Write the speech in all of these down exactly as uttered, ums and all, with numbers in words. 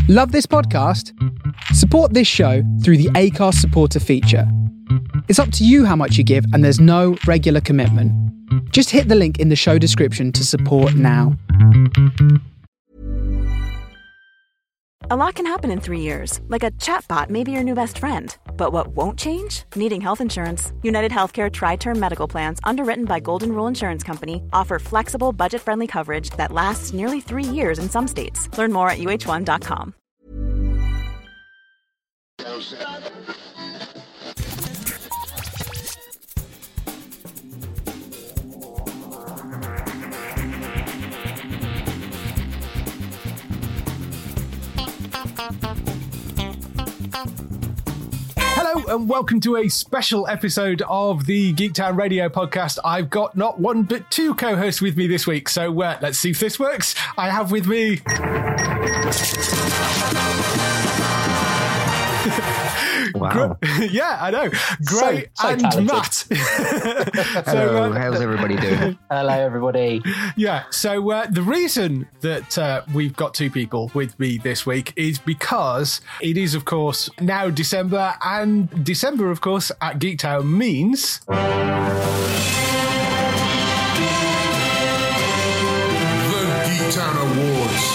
Love this podcast? Support this show through the Acast supporter feature. It's up to you how much you give, and there's no regular commitment. Just hit the link in the show description to support now. A lot can happen in three years, like a chatbot may be your new best friend. But what won't change? Needing health insurance. United Healthcare Tri-Term Medical Plans, underwritten by Golden Rule Insurance Company, offer flexible, budget-friendly coverage that lasts nearly three years in some states. Learn more at U H one dot com. Hello and welcome to a special episode of the Geektown Radio podcast. I've got not one but two co-hosts with me this week, so uh, let's see if this works. I have with me... Wow. Yeah, I know. Great so, so and talented. Matt. Hello, so, uh, how's everybody doing? Hello, everybody. Yeah, so uh, the reason that uh, we've got two people with me this week is because it is, of course, now December, and December, of course, at Geektown means... The Geektown Awards.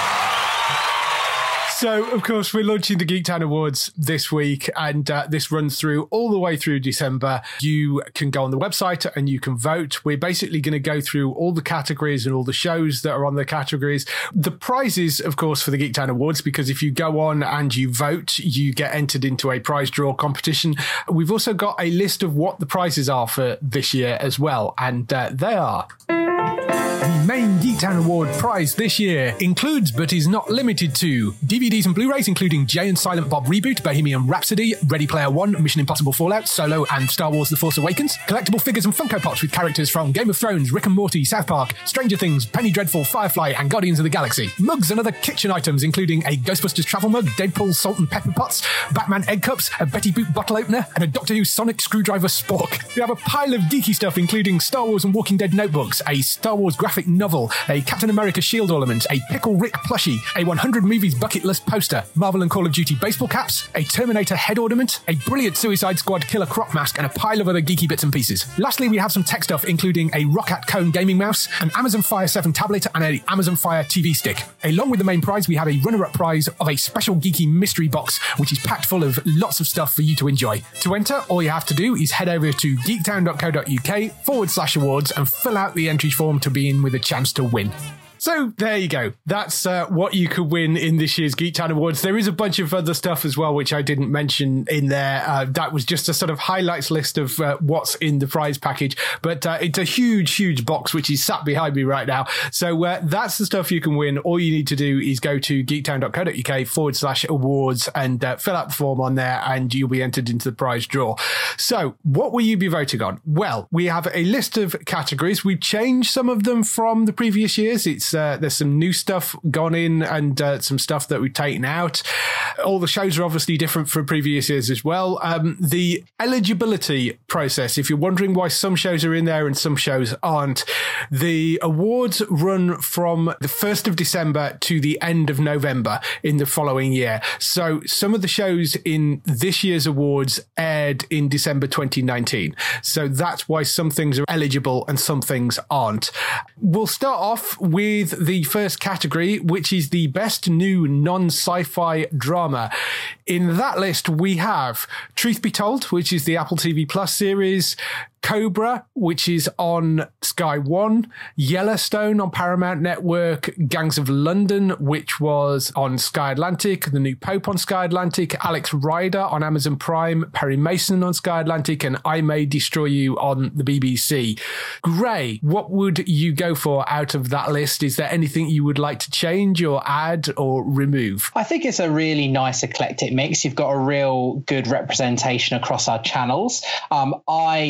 So, of course, we're launching the Geektown Awards this week, and uh, this runs through all the way through December. You can go on the website and you can vote. We're basically going to go through all the categories and all the shows that are on the categories. The prizes, of course, for the Geektown Awards, because if you go on and you vote, you get entered into a prize draw competition. We've also got a list of what the prizes are for this year as well, and uh, they are... The main Geektown Award prize this year includes, but is not limited to, D V Ds and Blu-rays including Jay and Silent Bob Reboot, Bohemian Rhapsody, Ready Player One, Mission Impossible Fallout, Solo, and Star Wars The Force Awakens. Collectible figures and Funko Pops with characters from Game of Thrones, Rick and Morty, South Park, Stranger Things, Penny Dreadful, Firefly, and Guardians of the Galaxy. Mugs and other kitchen items including a Ghostbusters travel mug, Deadpool salt and pepper pots, Batman egg cups, a Betty Boop bottle opener, and a Doctor Who Sonic screwdriver spork. We have a pile of geeky stuff including Star Wars and Walking Dead notebooks, a Star Wars graphic novel, a Captain America shield ornament, a Pickle Rick plushie, a one hundred movies bucket list poster, Marvel and Call of Duty baseball caps, a Terminator head ornament, a brilliant Suicide Squad killer crop mask, and a pile of other geeky bits and pieces. Lastly, we have some tech stuff including a Roccat Cone gaming mouse, an Amazon Fire seven tablet, and an Amazon Fire T V stick. Along with the main prize, we have a runner-up prize of a special geeky mystery box, which is packed full of lots of stuff for you to enjoy. To enter, all you have to do is head over to geektown.co.uk forward slash awards and fill out the entry form to be in with a chance to win. So there you go. That's uh, what you could win in this year's Geektown Awards. There is a bunch of other stuff as well, which I didn't mention in there. Uh, that was just a sort of highlights list of uh, what's in the prize package. But uh, it's a huge, huge box, which is sat behind me right now. So uh, that's the stuff you can win. All you need to do is go to geektown.co.uk forward slash awards and uh, fill out the form on there, and you'll be entered into the prize draw. So what will you be voting on? Well, we have a list of categories. We've changed some of them from the previous years. It's Uh, there's some new stuff gone in and uh, some stuff that we've taken out. All the shows are obviously different from previous years as well. Um, the eligibility process, if you're wondering why some shows are in there and some shows aren't, the awards run from the first of December to the end of November in the following year. So some of the shows in this year's awards aired in December twenty nineteen. So that's why some things are eligible and some things aren't. We'll start off with the first category, which is the best new non-sci-fi drama. In that list, we have Truth Be Told, which is the Apple T V Plus series, Cobra, which is on Sky One, Yellowstone on Paramount Network, Gangs of London, which was on Sky Atlantic, The New Pope on Sky Atlantic, Alex Rider on Amazon Prime, Perry Mason on Sky Atlantic, and I May Destroy You on the B B C. Gray, what would you go for out of that list? Is there anything you would like to change or add or remove? I think it's a really nice eclectic mix. You've got a real good representation across our channels. Um, I have a couple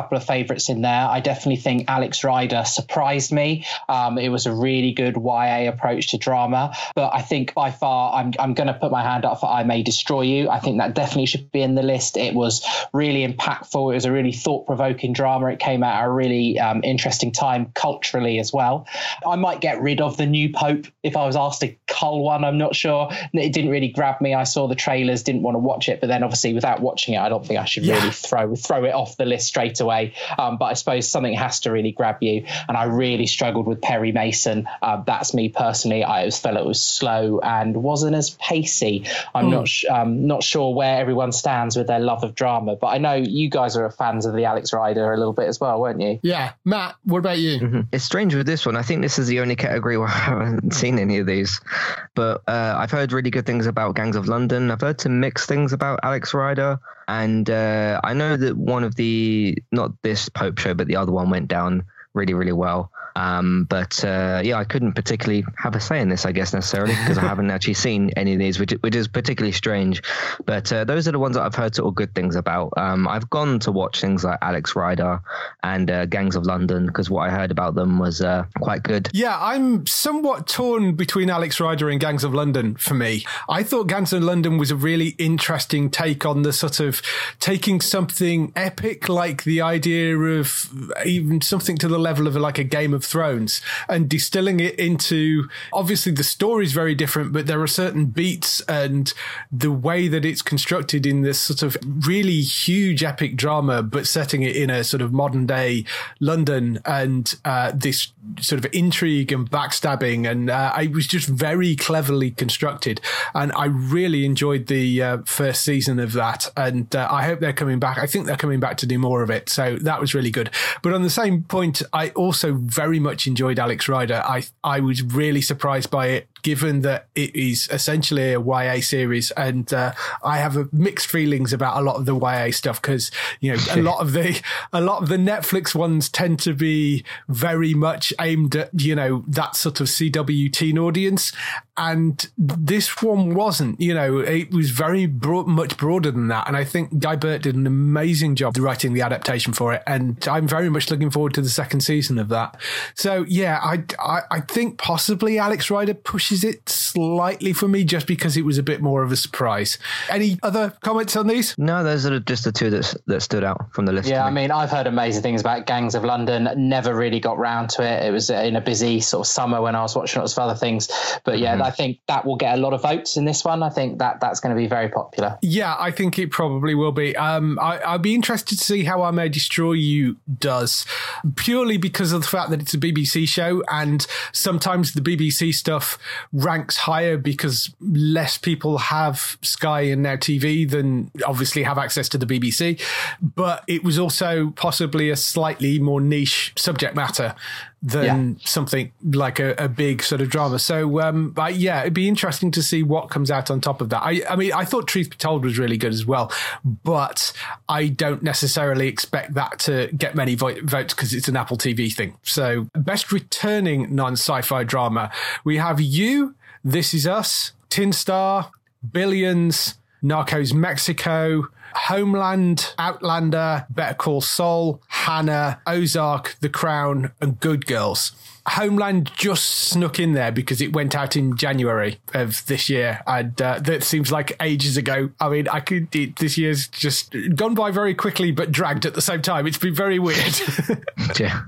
couple of favourites in there. I definitely think Alex Rider surprised me. Um, it was a really good Y A approach to drama, but I think by far I'm I'm going to put my hand up for I May Destroy You. I think that definitely should be in the list. It was really impactful. It was a really thought-provoking drama. It came out at a really um, interesting time culturally as well. I might get rid of The New Pope if I was asked to cull one. I'm not sure. It didn't really grab me. I saw the trailers, didn't want to watch it, but then obviously without watching it, I don't think I should yeah. really throw throw it off the list straight away. Um, but I suppose something has to really grab you. And I really struggled with Perry Mason. Uh, that's me personally. I always felt it was slow and wasn't as pacey. I'm mm. not sh- um, not sure where everyone stands with their love of drama, but I know you guys are fans of the Alex Rider a little bit as well, weren't you? Yeah. Matt, what about you? Mm-hmm. It's strange with this one. I think this is the only category where I haven't seen any of these, but uh, I've heard really good things about Gangs of London. I've heard some mixed things about Alex Rider. And uh, I know that one of the, not this Pope show, but the other one went down really, really well. Um, but uh, yeah, I couldn't particularly have a say in this, I guess, necessarily, because I haven't actually seen any of these, which, which is particularly strange. But uh, those are the ones that I've heard sort of good things about. Um, I've gone to watch things like Alex Rider and uh, Gangs of London, because what I heard about them was uh, quite good. Yeah, I'm somewhat torn between Alex Rider and Gangs of London for me. I thought Gangs of London was a really interesting take on the sort of taking something epic, like the idea of even something to the level of like a Game of Thrones, and distilling it into, obviously the story is very different, but there are certain beats and the way that it's constructed in this sort of really huge epic drama, but setting it in a sort of modern day London, and uh, this sort of intrigue and backstabbing, and uh, it was just very cleverly constructed, and I really enjoyed the uh, first season of that, and uh, I hope they're coming back. I think they're coming back to do more of it, so that was really good. But on the same point, I also very much enjoyed Alex Rider. I I was really surprised by it, given that it is essentially a Y A series, and uh, I have a mixed feelings about a lot of the Y A stuff, because you know a lot of the a lot of the Netflix ones tend to be very much aimed at, you know, that sort of C W teen audience, and this one wasn't. You know, it was very broad, much broader than that, and I think Guy Burt did an amazing job writing the adaptation for it, and I'm very much looking forward to the second season of that. So yeah, I, I, I think possibly Alex Rider pushes it slightly for me, just because it was a bit more of a surprise. Any other comments on these? No, those are just the two that that stood out from the list. Yeah, I mean, I've heard amazing things about Gangs of London. Never really got round to it. It was in a busy sort of summer when I was watching lots of other things. But yeah, mm-hmm. I think that will get a lot of votes in this one. I think that that's going to be very popular. Yeah, I think it probably will be. Um, I, I'd be interested to see how I May Destroy You does, purely because of the fact that it's a B B C show, and sometimes the B B C stuff ranks higher because less people have Sky and Now T V than obviously have access to the B B C. But it was also possibly a slightly more niche subject matter than yeah. something like a, a big sort of drama. So, um, but yeah, it'd be interesting to see what comes out on top of that. I, I mean, I thought Truth Be Told was really good as well, but I don't necessarily expect that to get many vo- votes because it's an Apple T V thing. So, best returning non-sci-fi drama. We have You, This Is Us, Tin Star, Billions, Narcos Mexico, Homeland, Outlander, Better Call Saul, Hannah, Ozark, The Crown, and Good Girls. Homeland just snuck in there because it went out in January of this year, and uh, that seems like ages ago. I mean, I could it, this year's just gone by very quickly, but dragged at the same time. It's been very weird. yeah.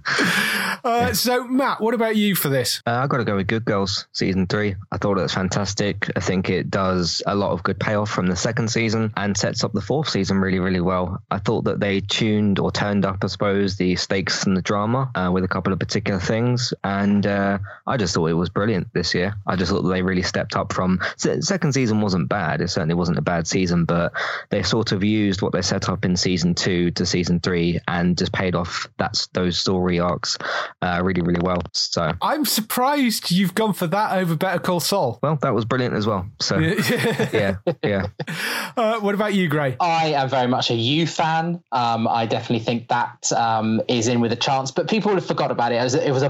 Uh, so, Matt, what about you for this? Uh, I've got to go with Good Girls season three. I thought it was fantastic. I think it does a lot of good payoff from the second season and sets up the fourth season really, really well. I thought that they tuned or turned up, I suppose, the stakes and the drama uh, with a couple of particular things. And uh, I just thought it was brilliant this year. I just thought that they really stepped up from... Second season wasn't bad. It certainly wasn't a bad season, but they sort of used what they set up in season two to season three and just paid off that's those story arcs uh, really, really well. So I'm surprised you've gone for that over Better Call Saul. Well, that was brilliant as well. So yeah, yeah. Uh, what about you, Gray? I am very much a You fan. Um, I definitely think that um, is in with a chance, but people would have forgot about it. It was, a, it was a Boxing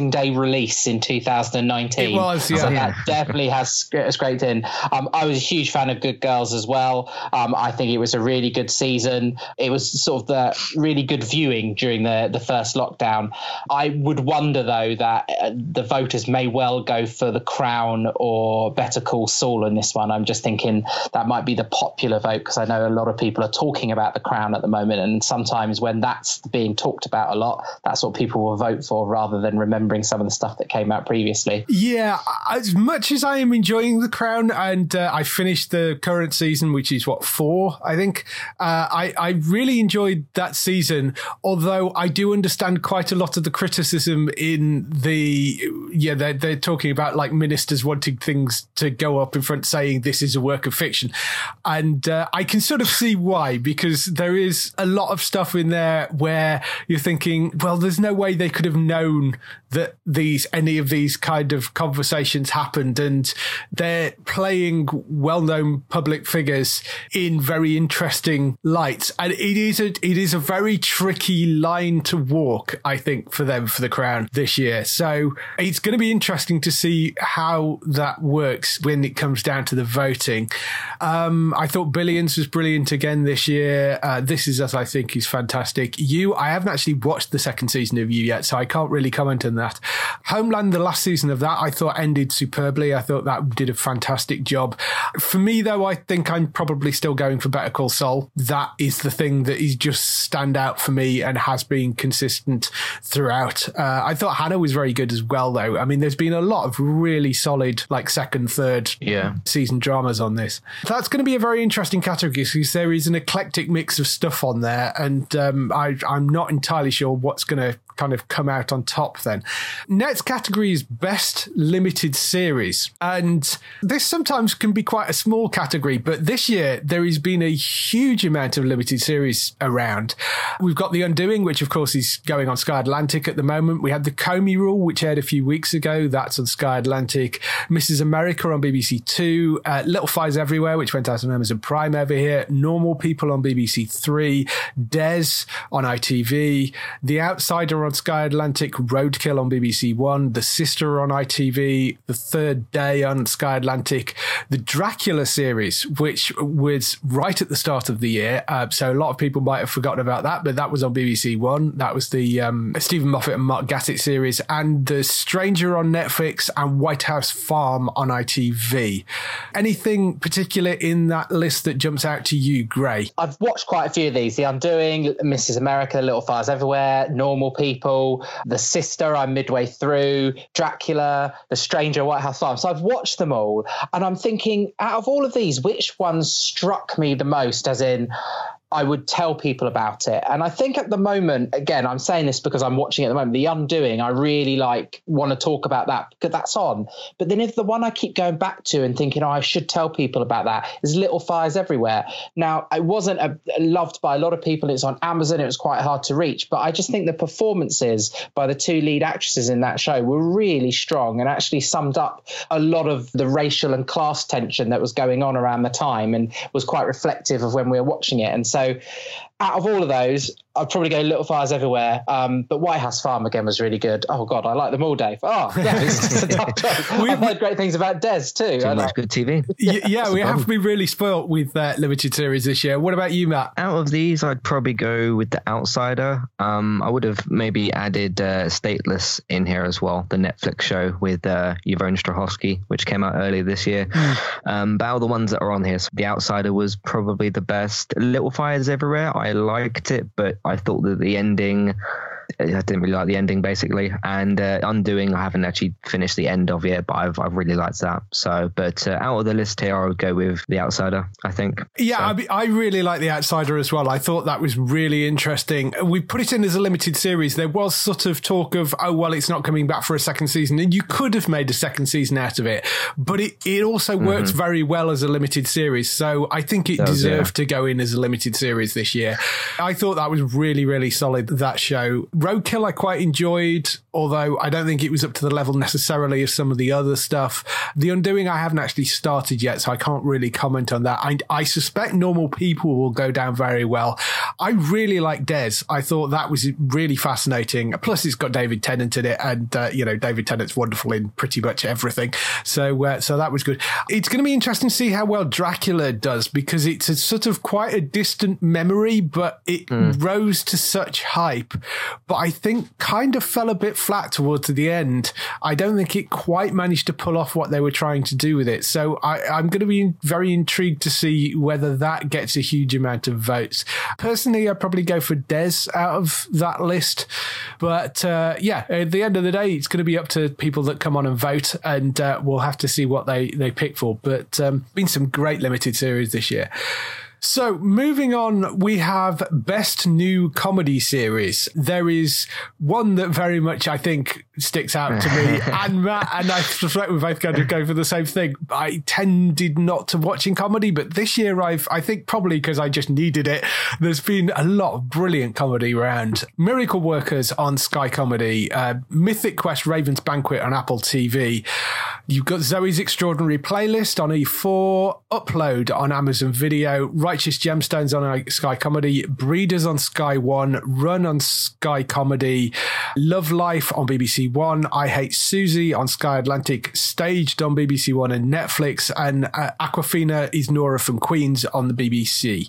Boxing Day release in two thousand nineteen. It was, yeah. So yeah. that definitely has scraped in. Um, I was a huge fan of Good Girls as well. Um, I think it was a really good season. It was sort of the really good viewing during the, the first lockdown. I would wonder, though, that uh, the voters may well go for The Crown or Better Call Saul in this one. I'm just thinking that might be the popular vote, because I know a lot of people are talking about The Crown at the moment, and sometimes when that's being talked about a lot, that's what people will vote for rather than remembering some of the stuff that came out previously. Yeah, as much as I am enjoying The Crown, and uh, I finished the current season, which is what, four, I think, uh, I, I really enjoyed that season, although I do understand quite a lot of the criticism in the, yeah, they're, they're talking about like ministers wanting things to go up in front saying this is a work of fiction. And uh, I can sort of see why, because there is a lot of stuff in there where you're thinking, well, there's no way they could have known that these any of these kind of conversations happened, and they're playing well-known public figures in very interesting lights, and it is a it is a very tricky line to walk, I think, for them for The Crown this year. So it's going to be interesting to see how that works when it comes down to the voting. Um, I thought Billions was brilliant again this year. Uh, This Is Us, I think, is fantastic. You, I haven't actually watched the second season of You yet, so I can't really comment on that. Homeland, the last season of that, I thought ended superbly. I thought that did a fantastic job. For me, though, I think I'm probably still going for Better Call Saul. That is the thing that is just stand out for me and has been consistent throughout. Uh, I thought Hannah was very good as well, though. I mean, there's been a lot of really solid, like second, third yeah. season dramas on this. That's going to be a very interesting category because there is an eclectic mix of stuff on there, and um, I, I'm not entirely sure what's going to kind of come out on top then. Next category is Best Limited Series. And this sometimes can be quite a small category, but this year there has been a huge amount of limited series around. We've got The Undoing, which of course is going on Sky Atlantic at the moment. We had The Comey Rule, which aired a few weeks ago. That's on Sky Atlantic. Missus America on B B C Two. Uh, Little Fires Everywhere, which went out on Amazon Prime over here. Normal People on B B C Three. Des on I T V. The Outsider on Sky Atlantic, Roadkill on B B C One, The Sister on I T V, The Third Day on Sky Atlantic, the Dracula series, which was right at the start of the year, uh, so a lot of people might have forgotten about that, but that was on B B C One. That was the um, Stephen Moffat and Mark Gatiss series, and The Stranger on Netflix, and White House Farm on I T V. Anything particular in that list that jumps out to you, Gray? I've watched quite a few of these. The Undoing, Missus America, Little Fires Everywhere, Normal People, The Sister, I'm midway through, Dracula, The Stranger, White House Farm. So I've watched them all, and I'm thinking, out of all of these, which ones struck me the most, as in I would tell people about it? And I think at the moment, again, I'm saying this because I'm watching at the moment, The Undoing, I really like want to talk about that because that's on. But then if the one I keep going back to and thinking, oh, I should tell people about that, is Little Fires Everywhere. Now, it wasn't a, loved by a lot of people. It's on Amazon. It was quite hard to reach. But I just think the performances by the two lead actresses in that show were really strong and actually summed up a lot of the racial and class tension that was going on around the time and was quite reflective of when we were watching it. And so out of all of those, I'd probably go Little Fires Everywhere. Um, but White House Farm again was really good. Oh God, I like them all, Dave. Oh, yeah, it's a tough choice. I've heard great things about Des too. Too much good T V. Yeah, yeah we have to be really spoilt with uh, limited series this year. What about you, Matt? Out of these, I'd probably go with The Outsider. Um, I would have maybe added uh, Stateless in here as well, the Netflix show with uh, Yvonne Strahovski, which came out earlier this year. um, but all the ones that are on here, so The Outsider was probably the best. Little Fires Everywhere, I liked it, but I thought that the ending, I didn't really like the ending basically. And uh, Undoing, I haven't actually finished the end of yet, but I've I've really liked that. So, but uh, out of the list here, I would go with The Outsider, I think. Yeah, so. I, mean, I really like The Outsider as well. I thought that was really interesting. We put it in as a limited series. There was sort of talk of, oh, well, it's not coming back for a second season. And you could have made a second season out of it. But it, it also mm-hmm. works very well as a limited series. So I think it Does, deserved yeah. to go in as a limited series this year. I thought that was really, really solid, that show. Roadkill I quite enjoyed, although I don't think it was up to the level necessarily of some of the other stuff. The Undoing I haven't actually started yet, so I can't really comment on that. I, I suspect Normal People will go down very well. I really like Des. I thought that was really fascinating. Plus, it's got David Tennant in it, and uh, you know, David Tennant's wonderful in pretty much everything. So, uh, so that was good. It's going to be interesting to see how well Dracula does, because it's a sort of quite a distant memory, but it mm. rose to such hype. But I think kind of fell a bit flat towards the end. I don't think it quite managed to pull off what they were trying to do with it. So I, I'm going to be very intrigued to see whether that gets a huge amount of votes. Personally, I'd probably go for Des out of that list. But uh, yeah, at the end of the day, it's going to be up to people that come on and vote, and uh, we'll have to see what they, they pick for. But um, been some great limited series this year. So moving on, we have Best New Comedy Series. There is one that very much, I think, sticks out to me and Matt, and I suspect we're both going to go for the same thing. I tended not to watching comedy, but this year I've, I think probably because I just needed it, there's been a lot of brilliant comedy around. Miracle Workers on Sky Comedy, uh, Mythic Quest Raven's Banquet on Apple T V. You've got Zoe's Extraordinary Playlist on E four, Upload on Amazon Video, Righteous Gemstones on Sky Comedy, Breeders on Sky One, Run on Sky Comedy, Love Life on B B C One, I Hate Susie on Sky Atlantic, Staged on B B C One and Netflix, and uh, Aquafina is Nora from Queens on the B B C.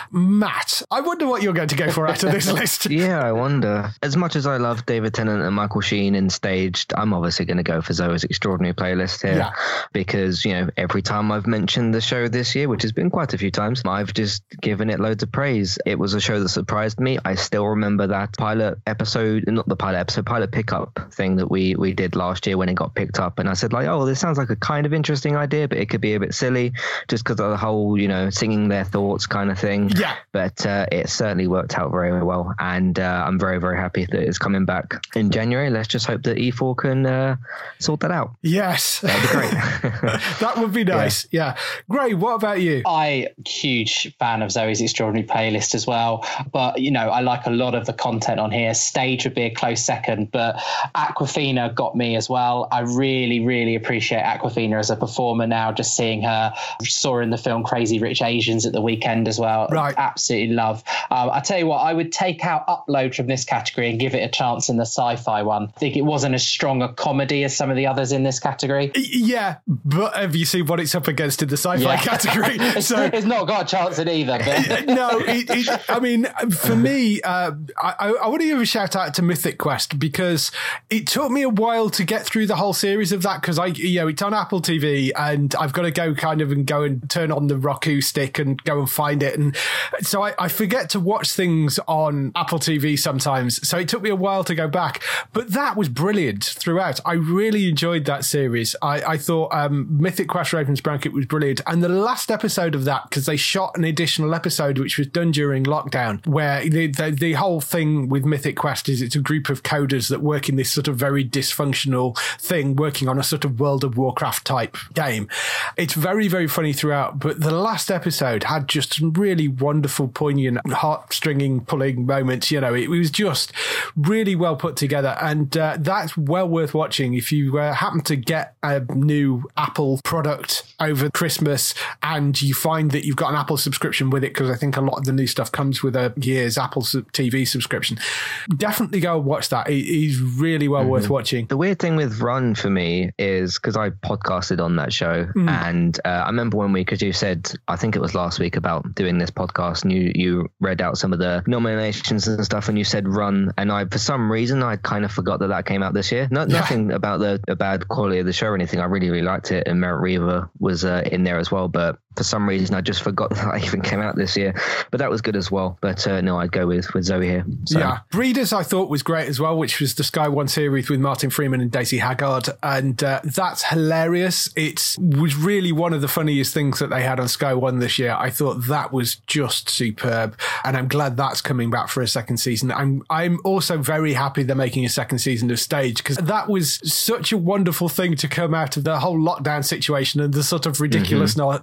Matt, I wonder what you're going to go for out of this list. Yeah, I wonder. As much as I love David Tennant and Michael Sheen in Staged, I'm obviously going to go for Zoe's Extraordinary Playlist here, yeah. because, you know, every time I've mentioned the show this year, which has been quite a few times, I've just given it loads of praise. It was a show that surprised me. I still remember that pilot episode, not the pilot episode, pilot pickup thing that we we did last year when it got picked up, and I said like, oh, this sounds like a kind of interesting idea, but it could be a bit silly just because of the whole, you know, singing their thoughts kind of thing. Yeah. But uh, it certainly worked out very, very well, and uh, I'm very, very happy that it's coming back in January. Let's just hope that E four can uh, sort that out. Yes. That'd be great. That would be nice. Yeah. yeah. Gray, what about you? I huge fan of Zoe's Extraordinary Playlist as well, but you know, I like a lot of the content on here. Stage would be a close second, but Aquafina got me as well. I really, really appreciate Aquafina as a performer now, just seeing her. Saw in the film Crazy Rich Asians at the weekend as well. Right. Absolutely love. Um, I tell you what, I would take out Upload from this category and give it a chance in the sci-fi one. I think it wasn't as strong a comedy as some of the others in this category. Yeah, but have you seen what it's up against in the sci-fi yeah. category? it's, so it's not got a chance in either. But. no, it, it, I mean, for me, uh, I, I want to give a shout out to Mythic Quest, because it took me a while to get through the whole series of that, because I, you know, it's on Apple T V and I've got to go kind of and go and turn on the Roku stick and go and find it. And so I, I forget to watch things on Apple T V sometimes. So it took me a while to go back, but that was brilliant throughout. I really enjoyed that series. I, I thought um, Mythic Quest Raven's Banquet was brilliant. And the last episode of that, because they shot an additional episode which was done during lockdown, where the, the, the whole thing with Mythic Quest is it's a group of coders that work in this sort of very dysfunctional thing, working on a sort of World of Warcraft type game. It's very, very funny throughout, but the last episode had just some really wonderful, poignant, heart-stringing, pulling moments. You know, it was just really well put together, and uh, that's well worth watching if you uh, happen to get a new Apple product over Christmas and you find that you've got an Apple subscription with it, because I think a lot of the new stuff comes with a year's Apple T V subscription. Definitely go and watch that. It is really well mm-hmm. worth watching. The weird thing with Run for me is because I podcasted on that show, mm. and uh, I remember one week, as you said, I think it was last week, about doing this podcast, and you, you read out some of the nominations and stuff, and you said Run, and I, for some reason, I kind of forgot that that came out this year. No, yeah. Nothing about the, the bad quality of the show or anything. I really, really liked it, and Merritt Weaver was uh, in there as well, but for some reason, I just forgot that I even came out this year. But that was good as well. But uh, no, I'd go with, with Zoe here. So. Yeah. Breeders, I thought, was great as well, which was the Sky One series with Martin Freeman and Daisy Haggard. And uh, that's hilarious. It was really one of the funniest things that they had on Sky One this year. I thought that was just superb. And I'm glad that's coming back for a second season. I'm, I'm also very happy they're making a second season of Stage, because that was such a wonderful thing to come out of the whole lockdown situation and the sort of ridiculousness mm-hmm. of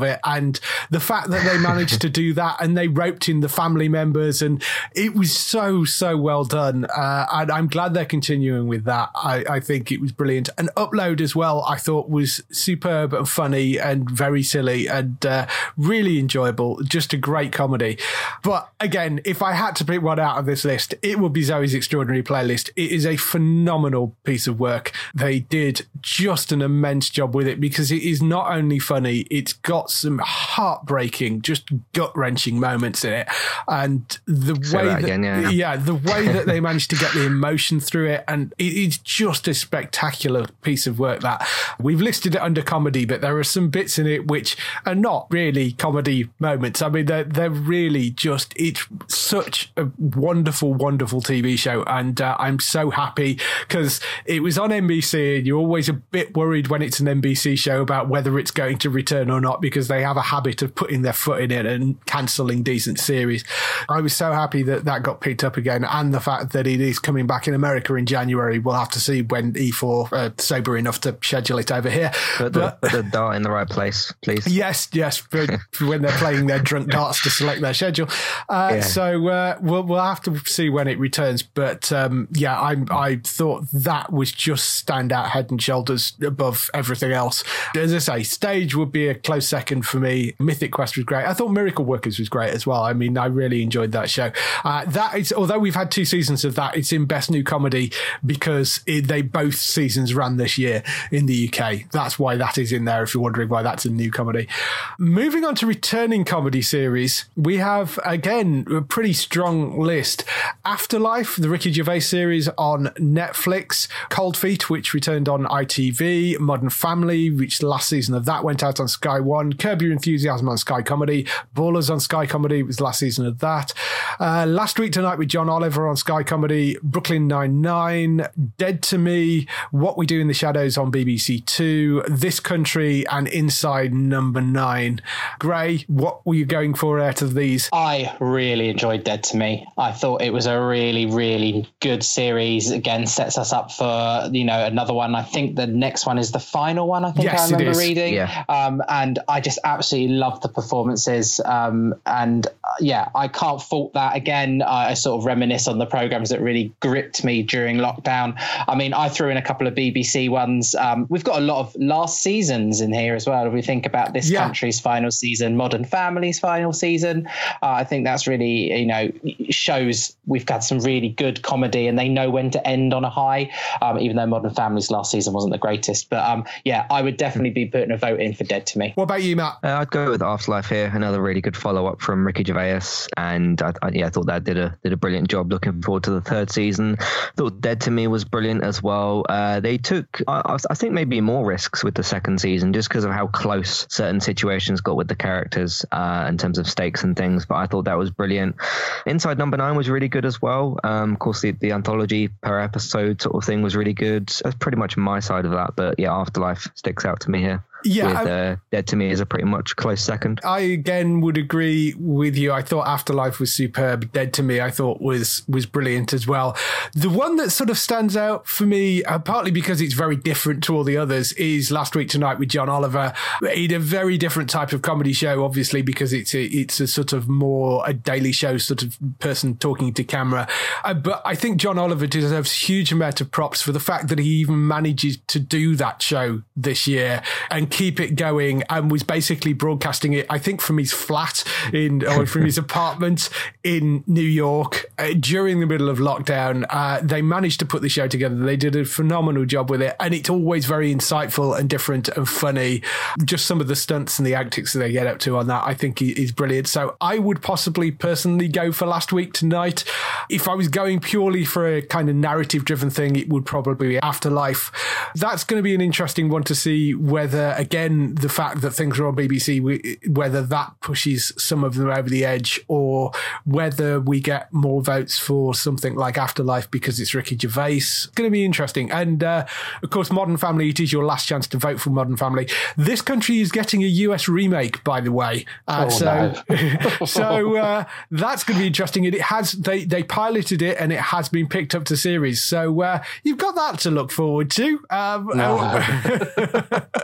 of it. And the fact that they managed to do that and they roped in the family members, and it was so, so well done. Uh, and I'm glad they're continuing with that. I, I think it was brilliant. And Upload as well, I thought was superb and funny and very silly and uh, really enjoyable. Just a great comedy. But again, if I had to pick one out of this list, it would be Zoe's Extraordinary Playlist. It is a phenomenal piece of work. They did just an immense job with it because it is not only funny, it's got some heartbreaking, just gut-wrenching moments in it. And the Say way that that, again, yeah. yeah, the way that they managed to get the emotion through it, and it is just a spectacular piece of work. That we've listed it under comedy, but there are some bits in it which are not really comedy moments. I mean, they're, they're really just, it's such a wonderful, wonderful T V show. And uh, I'm so happy because it was on N B C, and you're always a bit worried when it's an N B C show about whether it's going to return or not, because they have a habit of putting their foot in it and cancelling decent series. I was so happy that that got picked up again, and the fact that it is coming back in America in January. We'll have to see when E four are sober enough to schedule it over here. Put the, put the dart in the right place, please. Yes, yes, for, for when they're playing their drunk darts to select their schedule. Uh, Yeah. So uh, we'll we'll have to see when it returns. But um, yeah, I I thought that was just stand out head and shoulders above everything else. As I say, Stage would be a close second for me. Mythic Quest was great. I thought Miracle Workers was great as well. I mean, I really enjoyed that show. Uh, that is, although we've had two seasons of that, it's in Best New Comedy because it, they both seasons ran this year in the U K. That's why that is in there, if you're wondering why that's a new comedy. Moving on to returning comedy series, we have, again, a pretty strong list. Afterlife, the Ricky Gervais series on Netflix. Cold Feet, which returned on I T V. Modern Family, which the last season of that went out on Sky One. Curb Your Enthusiasm on Sky Comedy. Ballers on Sky Comedy was the last season of that. Uh, Last Week Tonight with John Oliver on Sky Comedy. Brooklyn Nine-Nine. Dead to Me. What We Do in the Shadows on B B C Two. This Country and Inside Number Nine. Gray, what were you going for out of these? I really enjoyed Dead to Me. I thought it was a really, really good series. Again, sets us up for, you know, another one. I think the next one is the final one, I think Yes, I it remember is. reading. Yeah. Um, and I just absolutely loved the performances. Um, and uh, yeah, I can't fault that. Again, I, I sort of reminisce on the programs that really gripped me during lockdown. I mean, I threw in a couple of B B C ones. Um, we've got a lot of last seasons in here as well. If we think about This Yeah. Country's final season, Modern Family's final season, uh, I think that's really, you know, shows we've got some really good comedy and they know when to end on a high, um, even though Modern Family's last season wasn't the greatest. But um, yeah, I would definitely be putting a vote in for Dead to Me. What about you, Matt? Uh, I'd go with Afterlife here. Another really good follow up from Ricky Gervais, and I, I, yeah, I thought that did a did a brilliant job. Looking forward to the third season. Thought Dead to Me was brilliant as well. Uh, they took, I, I think, maybe more risks with the second season just because of how close certain situations got with the characters uh, in terms of stakes and things. But I thought that was brilliant. Inside Number Nine was really good as well. Um, of course, the, the anthology per episode sort of thing was really good. That's pretty much my side of that. But yeah, Afterlife sticks out to me here. Yeah, with uh, Dead to Me is a pretty much close second. I again would agree with you. I thought Afterlife was superb. Dead to Me, I thought was was brilliant as well. The one that sort of stands out for me, uh, partly because it's very different to all the others, is Last Week Tonight with John Oliver. In a very different type of comedy show, obviously, because it's a, it's a sort of more a Daily Show sort of person talking to camera. Uh, but I think John Oliver deserves a huge amount of props for the fact that he even manages to do that show this year and keep it going, and was basically broadcasting it, I think, from his flat in or from his apartment in New York uh, during the middle of lockdown. Uh, they managed to put the show together. They did a phenomenal job with it, and it's always very insightful and different and funny. Just some of the stunts and the antics that they get up to on that, I think, is brilliant. So I would possibly personally go for Last Week Tonight. If I was going purely for a kind of narrative driven thing, it would probably be Afterlife. That's going to be an interesting one to see whether, again, the fact that things are on B B C, whether that pushes some of them over the edge, or whether we get more votes for something like Afterlife because it's Ricky Gervais. It's going to be interesting. And uh, of course, Modern Family, it is your last chance to vote for Modern Family. This Country is getting a U S remake, by the way. Uh, Oh, so no. so uh, that's going to be interesting. And it has, they, they piloted it and it has been picked up to series. So uh, you've got that to look forward to. Um, No.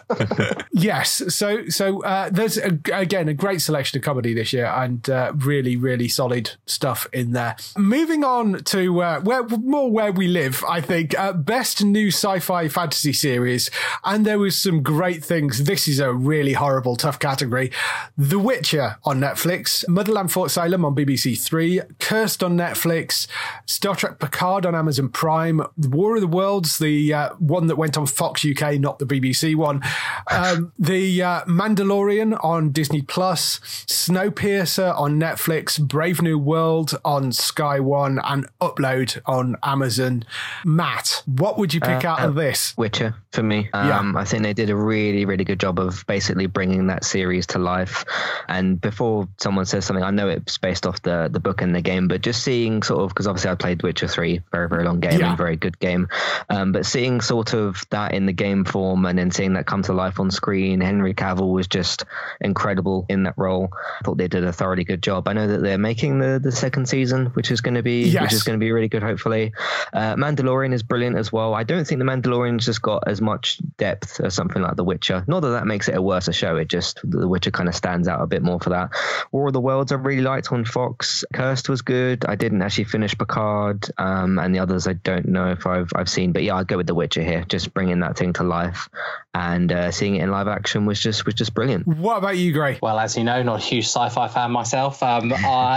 Yes, so so uh, there's a, again a great selection of comedy this year, and uh, really really solid stuff in there. Moving on to uh, where more where we live, I think uh, best new sci-fi fantasy series, and there was some great things. This is a really horrible, tough category. The Witcher on Netflix, Motherland Fort Salem on B B C Three, Cursed on Netflix, Star Trek Picard on Amazon Prime, War of the Worlds, the uh, one that went on Fox U K, not the B B C one. Um, the uh, Mandalorian on Disney Plus, Snowpiercer on Netflix, Brave New World on Sky One, and Upload on Amazon. Matt, what would you pick uh, out of this? Witcher for me. Um, yeah. I think they did a really, really good job of basically bringing that series to life. And before someone says something, I know it's based off the, the book and the game, but just seeing sort of, because obviously I played Witcher three, very, very long game yeah. and very good game. Um, but seeing sort of that in the game form and then seeing that come to life on screen, Henry Cavill was just incredible in that role. I thought they did a thoroughly good job. I know that they're making the, the second season, which is going to be yes. which is going to be really good, hopefully. Uh, Mandalorian is brilliant as well. I don't think the Mandalorian's just got as much depth as something like The Witcher. Not that that makes it a worse show. It just, The Witcher kind of stands out a bit more for that. War of the Worlds I really liked on Fox. Cursed was good. I didn't actually finish Picard, um, and the others I don't know if I've I've seen. But yeah, I'd go with The Witcher here. Just bringing that thing to life, and uh, seeing it in live action was just was just brilliant. What about you, Gray? Well, as you know, not a huge sci-fi fan myself. Um,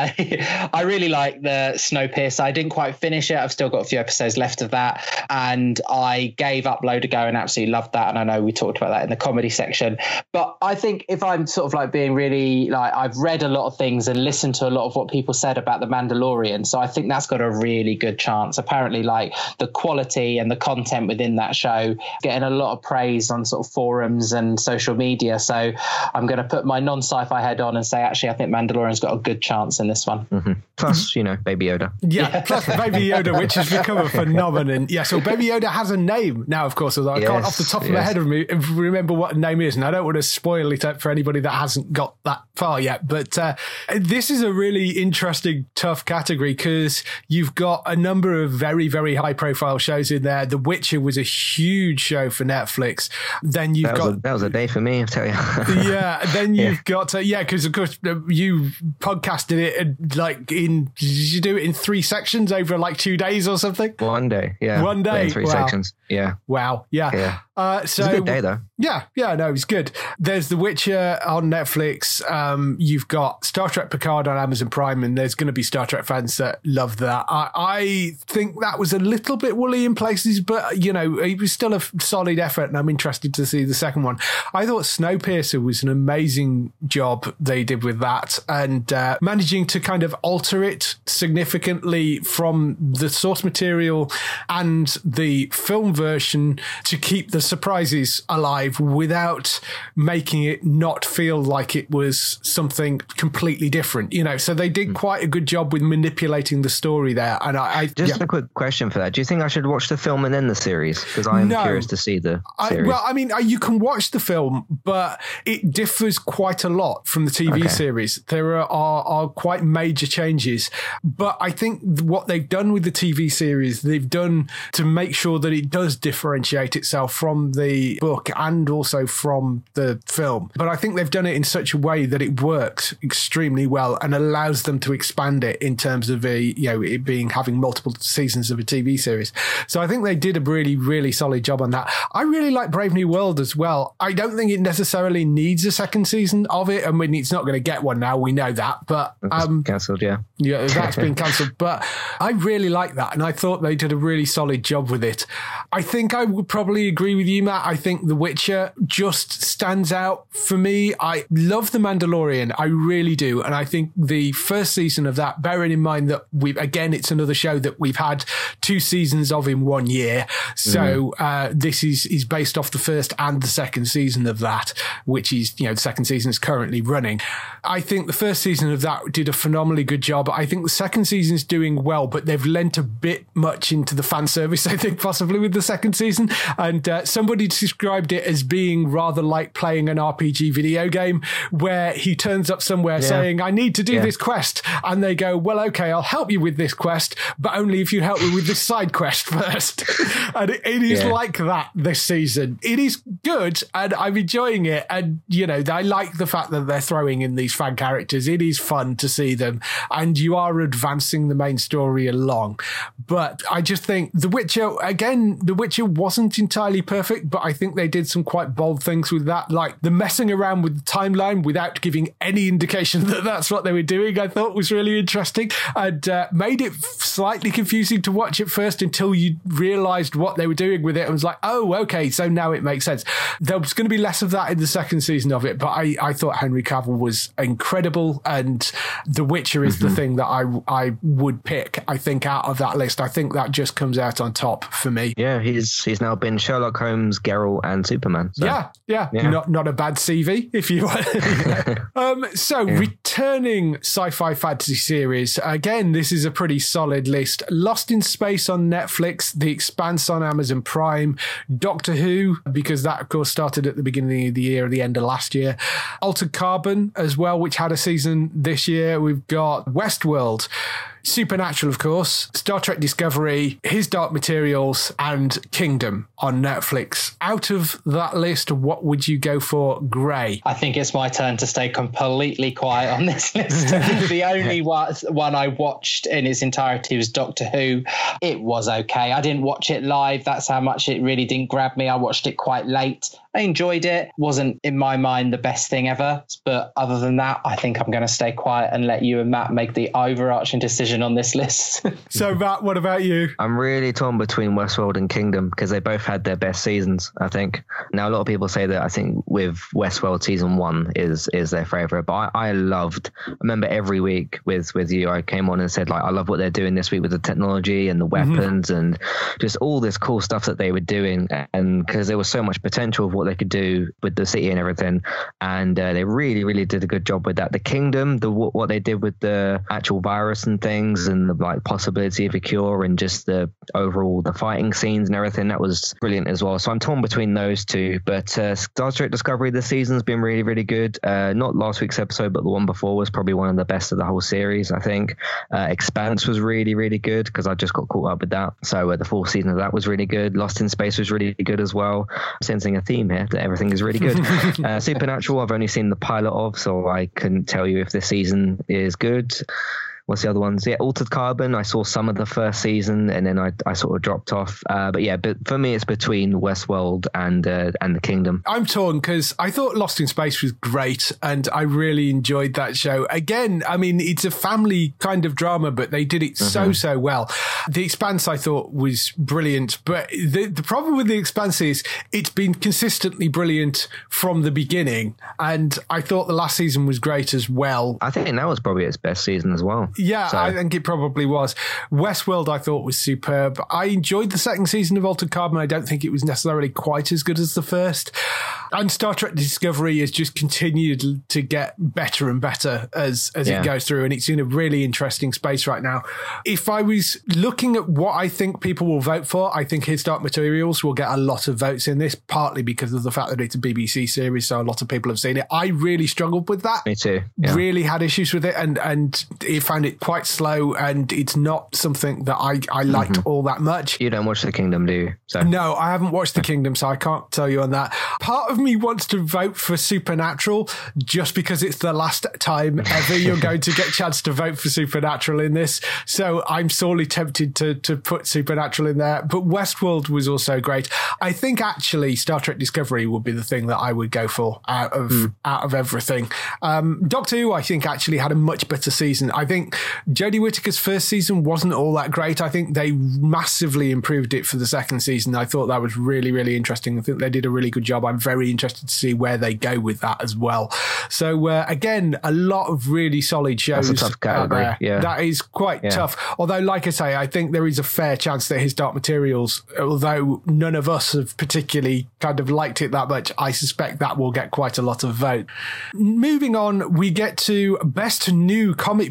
I I really like the Snowpiercer. I didn't quite finish it. I've still got a few episodes left of that, and I gave Upload a go and absolutely loved that. And I know we talked about that in the comedy section. But I think if I'm sort of like being really like, I've read a lot of things and listened to a lot of what people said about The Mandalorian, so I think that's got a really good chance. Apparently, like the quality and the content within that show getting a lot of praise on sort of forums and social media. So I'm going to put my non-sci-fi head on and say, actually, I think Mandalorian's got a good chance in this one. Mm-hmm. Plus, you know, Baby Yoda. Yeah, yeah. Plus Baby Yoda, which has become a phenomenon. Yeah, so Baby Yoda has a name now, of course, although I yes, can't off the top of yes. my head remember what the name is, and I don't want to spoil it for anybody that hasn't got that far yet. But uh, this is a really interesting, tough category because you've got a number of very, very high-profile shows in there. The Witcher was a huge show for Netflix. Then you've that got... Was a, that was a day for me, I'll tell you. yeah, then you've yeah. got... Uh, yeah, because, of course, you podcasted it like in... Did you do it in three sections over like two days or something? One day, yeah. One day. In three wow. sections, yeah. Wow, yeah. yeah. Uh, so, it was a good day, though. Yeah, yeah, no, it was good. There's The Witcher on Netflix. Um, you've got Star Trek Picard on Amazon Prime, and there's going to be Star Trek fans that love that. I, I think that was a little bit woolly in places, but, you know, it was still a solid effort, and I'm interested to see the second one. I thought Snowpiercer was an amazing job they did with that, and uh, managing to kind of alter it significantly from the source material and the film version to keep the surprises alive without making it not feel like it was something completely different, you know. So they did quite a good job with manipulating the story there. And I, I just yeah. a quick question for that: do you think I should watch the film and then the series? Because I'm no, curious to see the series. I, well, I mean, you can watch the film, but it differs quite a lot from the T V okay. series. There are, are are quite major changes, but I think what they've done with the T V series, they've done to make sure that it does differentiate itself from the book and also from the film. But I think they've done it in such a way that it works extremely well and allows them to expand it in terms of a, you know, it being having multiple seasons of a T V series. So I think they did a really, really solid job on that. I really like Brave New World as well. I don't think it necessarily needs a second season of it. I mean, it's not going to get one now. We know that, but um, cancelled, yeah, yeah, that's been cancelled. But I really like that, and I thought they did a really solid job with it. I think I would probably agree with you, Matt. I think The Witcher just stands out for me. I love The Mandalorian. I really do. And I think the first season of that, bearing in mind that we've, again, it's another show that we've had two seasons of in one year. So, mm. uh, this is, is based off the first and the second season of that, which is, you know, the second season is currently running. I think the first season of that did a phenomenally good job. I think the second season is doing well, but they've lent a bit much into the fan service, I think, possibly with the second season. And, uh, somebody described it as being rather like playing an R P G video game where he turns up somewhere yeah. saying, I need to do yeah. this quest. And they go, well, okay, I'll help you with this quest, but only if you help me with this side quest first. And it, it is yeah. like that this season. It is good and I'm enjoying it. And, you know, I like the fact that they're throwing in these fan characters. It is fun to see them and you are advancing the main story along. But I just think The Witcher, again, The Witcher wasn't entirely perfect, but I think they did some quite bold things with that, like the messing around with the timeline without giving any indication that that's what they were doing, I thought was really interesting and uh, made it slightly confusing to watch at first until you realised what they were doing with it and was like, oh, okay, so now it makes sense. There was going to be less of that in the second season of it, but I, I thought Henry Cavill was incredible and The Witcher is mm-hmm. the thing that I, I would pick, I think, out of that list. I think that just comes out on top for me. Yeah, he's he's now been Sherlock Holmes, Geralt and Superman. So. Yeah, yeah, yeah. Not, not a bad C V, if you want. um, so, yeah. returning sci-fi fantasy series. Again, this is a pretty solid list. Lost in Space on Netflix, The Expanse on Amazon Prime, Doctor Who, because that, of course, started at the beginning of the year, at the end of last year. Altered Carbon as well, which had a season this year. We've got Westworld, Supernatural, of course, Star Trek Discovery, His Dark Materials, and Kingdom on Netflix. Out of that list, what would you go for, Gray? I think it's my turn to stay completely quiet on this list. The only one I watched in its entirety was Doctor Who. It was okay. I didn't watch it live. That's how much it really didn't grab me. I watched it quite late. I enjoyed it. Wasn't, in my mind, the best thing ever. But other than that, I think I'm going to stay quiet and let you and Matt make the overarching decision on this list. So, Matt, what about you? I'm really torn between Westworld and Kingdom because they both had their best seasons, I think. Now, a lot of people say that I think with Westworld season one is is their favourite, but I, I loved, I remember every week with, with you, I came on and said, like, I love what they're doing this week with the technology and the weapons mm-hmm. and just all this cool stuff that they were doing. And because there was so much potential of what they could do with the city and everything, and uh, they really really did a good job with that. The Kingdom, the what they did with the actual virus and things and the like possibility of a cure and just the overall the fighting scenes and everything, that was brilliant as well. So I'm torn between those two, but uh, Star Trek Discovery this season's been really really good. Uh, not last week's episode, but the one before was probably one of the best of the whole series, I think. uh, Expanse was really really good because I just got caught up with that, so uh, the fourth season of that was really good. Lost in Space was really good as well. I'm sensing a theme here that everything is really good. uh, Supernatural, I've only seen the pilot of, so I couldn't tell you if this season is good. What's the other ones? Yeah, Altered Carbon. I saw some of the first season and then I, I sort of dropped off. Uh, but yeah, but for me, it's between Westworld and uh, and the Kingdom. I'm torn because I thought Lost in Space was great and I really enjoyed that show. Again, I mean, it's a family kind of drama, but they did it mm-hmm. so, so well. The Expanse I thought was brilliant, but the, the problem with The Expanse is it's been consistently brilliant from the beginning. And I thought the last season was great as well. I think that was probably its best season as well. Yeah, so. I think it probably was. Westworld, I thought, was superb. I enjoyed the second season of Altered Carbon. I don't think it was necessarily quite as good as the first. And Star Trek Discovery has just continued to get better and better as, as yeah. it goes through. And it's in a really interesting space right now. If I was looking at what I think people will vote for, I think His Dark Materials will get a lot of votes in this, partly because of the fact that it's a B B C series, so a lot of people have seen it. I really struggled with that. Me too. Yeah. Really had issues with it and, and it found it quite slow and it's not something that I, I liked mm-hmm. all that much. You don't watch The Kingdom, do you? So. No, I haven't watched The Kingdom, so I can't tell you on that. Part of me wants to vote for Supernatural just because it's the last time ever you're going to get a chance to vote for Supernatural in this. So I'm sorely tempted to, to put Supernatural in there. But Westworld was also great. I think actually Star Trek Discovery would be the thing that I would go for out of mm. out of everything. Um, Doctor Who, I think, actually had a much better season. I think Jodie Whittaker's first season wasn't all that great. I think they massively improved it for the second season. I thought that was really, really interesting. I think they did a really good job. I'm very interested to see where they go with that as well. So uh, again, a lot of really solid shows. That's a tough category. Out there. Yeah. That is quite yeah. tough. Although, like I say, I think there is a fair chance that His Dark Materials, although none of us have particularly kind of liked it that much, I suspect that will get quite a lot of vote. Moving on, we get to Best New Comic Book Series.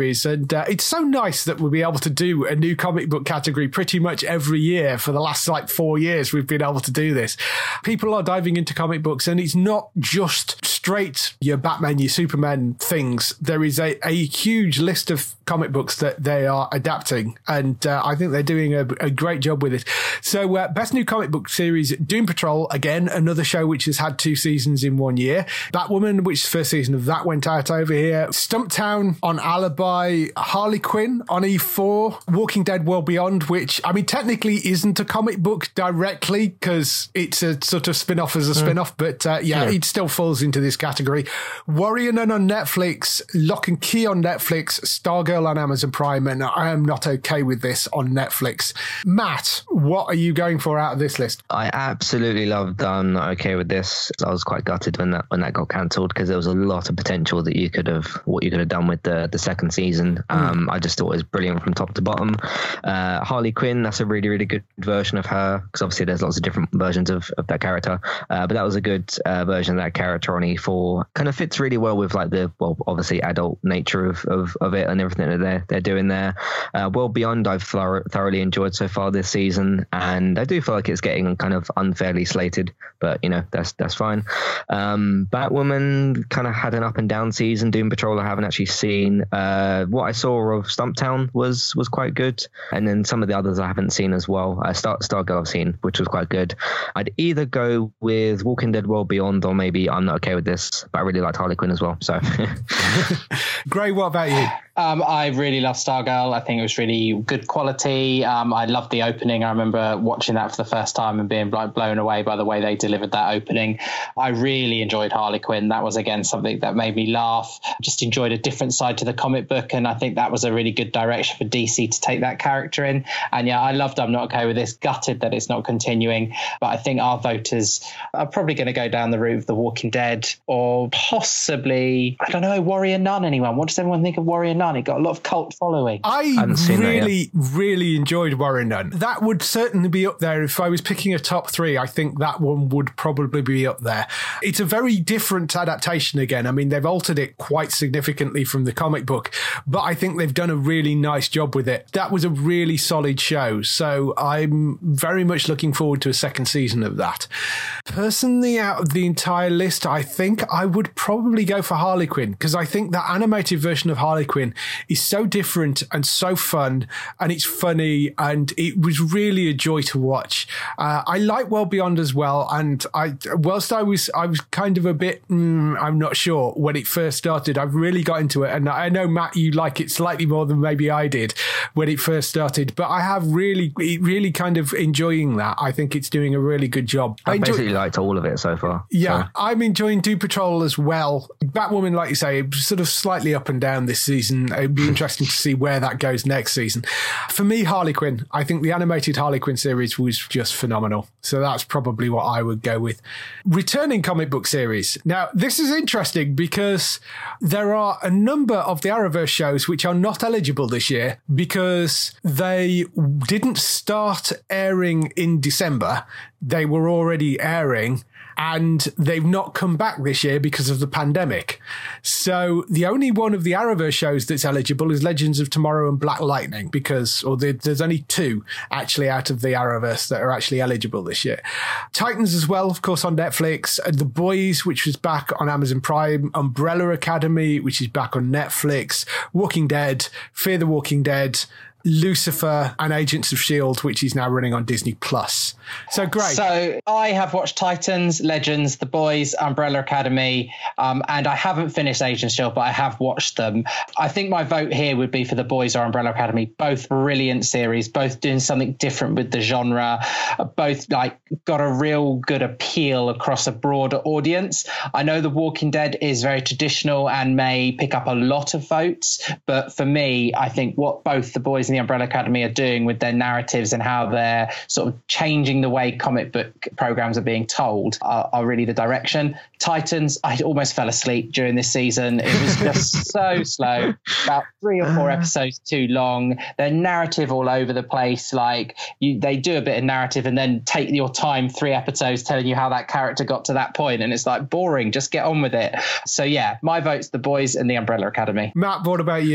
series. And uh, it's so nice that we'll be able to do a new comic book category pretty much every year for the last like four years. We've been able to do this. People are diving into comic books, and it's not just straight your Batman, your Superman things. There is a, a huge list of comic books that they are adapting, and uh, I think they're doing a, a great job with it. So uh, best new comic book series, Doom Patrol, again, another show which has had two seasons in one year. Batwoman, which first season of that went out over here. Stumptown on Alibi, Harley Quinn on E four, Walking Dead World Beyond, which, I mean, technically isn't a comic book directly because it's a sort of spin-off as a spin-off, but uh, yeah, yeah, it still falls into this category. Warrior Nun on Netflix, Lock and Key on Netflix, Stargirl on Amazon Prime, and I am not okay with this on Netflix. Matt, what are you going for out of this list? I absolutely loved I'm Not Okay With This. I was quite gutted when that when that got cancelled because there was a lot of potential that you could have, what you could have done with the, the second season. Um, mm. I just thought it was brilliant from top to bottom. Uh, Harley Quinn, that's a really, really good version of her because obviously there's lots of different versions of, of that character. Uh, but that was a good uh, version of that character on E four. Kind of fits really well with like the, well, obviously adult nature of, of, of it and everything that they're, they're doing there. Uh, World Beyond, I've thor- thoroughly enjoyed so far this season, and I do feel like it's getting kind of unfairly slated, but you know, that's that's fine. Um, Batwoman kind of had an up and down season. Doom Patrol I haven't actually seen. Uh, what I saw of Stumptown was was quite good, and then some of the others I haven't seen as well. Uh, Star Stargirl I've seen, which was quite good. I'd either go with Walking Dead World Beyond or maybe I'm Not Okay With This, but I really liked Harley Quinn as well. So, Gray, what about you? Um, I really love Stargirl. I think it was really good quality. Um, I loved the opening. I remember watching that for the first time and being like blown away by the way they delivered that opening. I really enjoyed Harley Quinn. That was, again, something that made me laugh. Just enjoyed a different side to the comic book, and I think that was a really good direction for D C to take that character in. And yeah, I loved I'm Not Okay With This. Gutted that it's not continuing, but I think our voters are probably going to go down the route of The Walking Dead or possibly, I don't know, Warrior Nun. Anyone? What does everyone think of Warrior Nun? It got a lot of cult following. I really, really enjoyed Warrior Nun. That would certainly be up there. If I was picking a top three, I think that one would probably be up there. It's a very different adaptation again. I mean, they've altered it quite significantly from the comic book, but I think they've done a really nice job with it. That was a really solid show, so I'm very much looking forward to a second season of that. Personally, out of the entire list, I think I would probably go for Harley Quinn, because I think that animated version of Harley Quinn is so different and so fun, and it's funny, and it was really a joy to watch. Uh, I like World Beyond as well, and I, whilst I was, I was kind of a bit, mm, I'm not sure when it first started. I've really got into it, and I know, Matt, you like it slightly more than maybe I did when it first started, but I have really, really kind of enjoying that. I think it's doing a really good job. I've I enjoy- basically liked all of it so far. Yeah, so. I'm enjoying Doom Patrol as well. Batwoman, like you say, sort of slightly up and down this season. It'd be interesting to see where that goes next season. For me, Harley Quinn, I think the animated Harley Quinn series was just phenomenal. So that's probably what I would go with. Returning comic book series. Now, this is interesting because there are a number of the Arrowverse shows which are not eligible this year because they didn't start airing in December. They were already airing, and they've not come back this year because of the pandemic. So the only one of the Arrowverse shows that's eligible is Legends of Tomorrow and Black Lightning, because, or the, there's only two actually out of the Arrowverse that are actually eligible this year. Titans as well, of course, on Netflix. The Boys, which was back on Amazon Prime. Umbrella Academy, which is back on Netflix. Walking Dead, Fear the Walking Dead, Lucifer, and Agents of S H I E L D, which is now running on Disney Plus. So great. So I have watched Titans, Legends, The Boys, Umbrella Academy, um, and I haven't finished Agents of S H I E L D, but I have watched them. I think my vote here would be for The Boys or Umbrella Academy. Both brilliant series, both doing something different with the genre, both like got a real good appeal across a broader audience. I know The Walking Dead is very traditional and may pick up a lot of votes, but for me, I think what both The Boys and the Umbrella Academy are doing with their narratives and how they're sort of changing the way comic book programs are being told are, are really the direction. Titans, I almost fell asleep during this season. It was just so slow, about three or four episodes too long. Their narrative all over the place. Like you, they do a bit of narrative and then take your time, three episodes telling you how that character got to that point, and it's like boring. Just get on with it. So yeah, my vote's The Boys and the Umbrella Academy. Matt, what about you?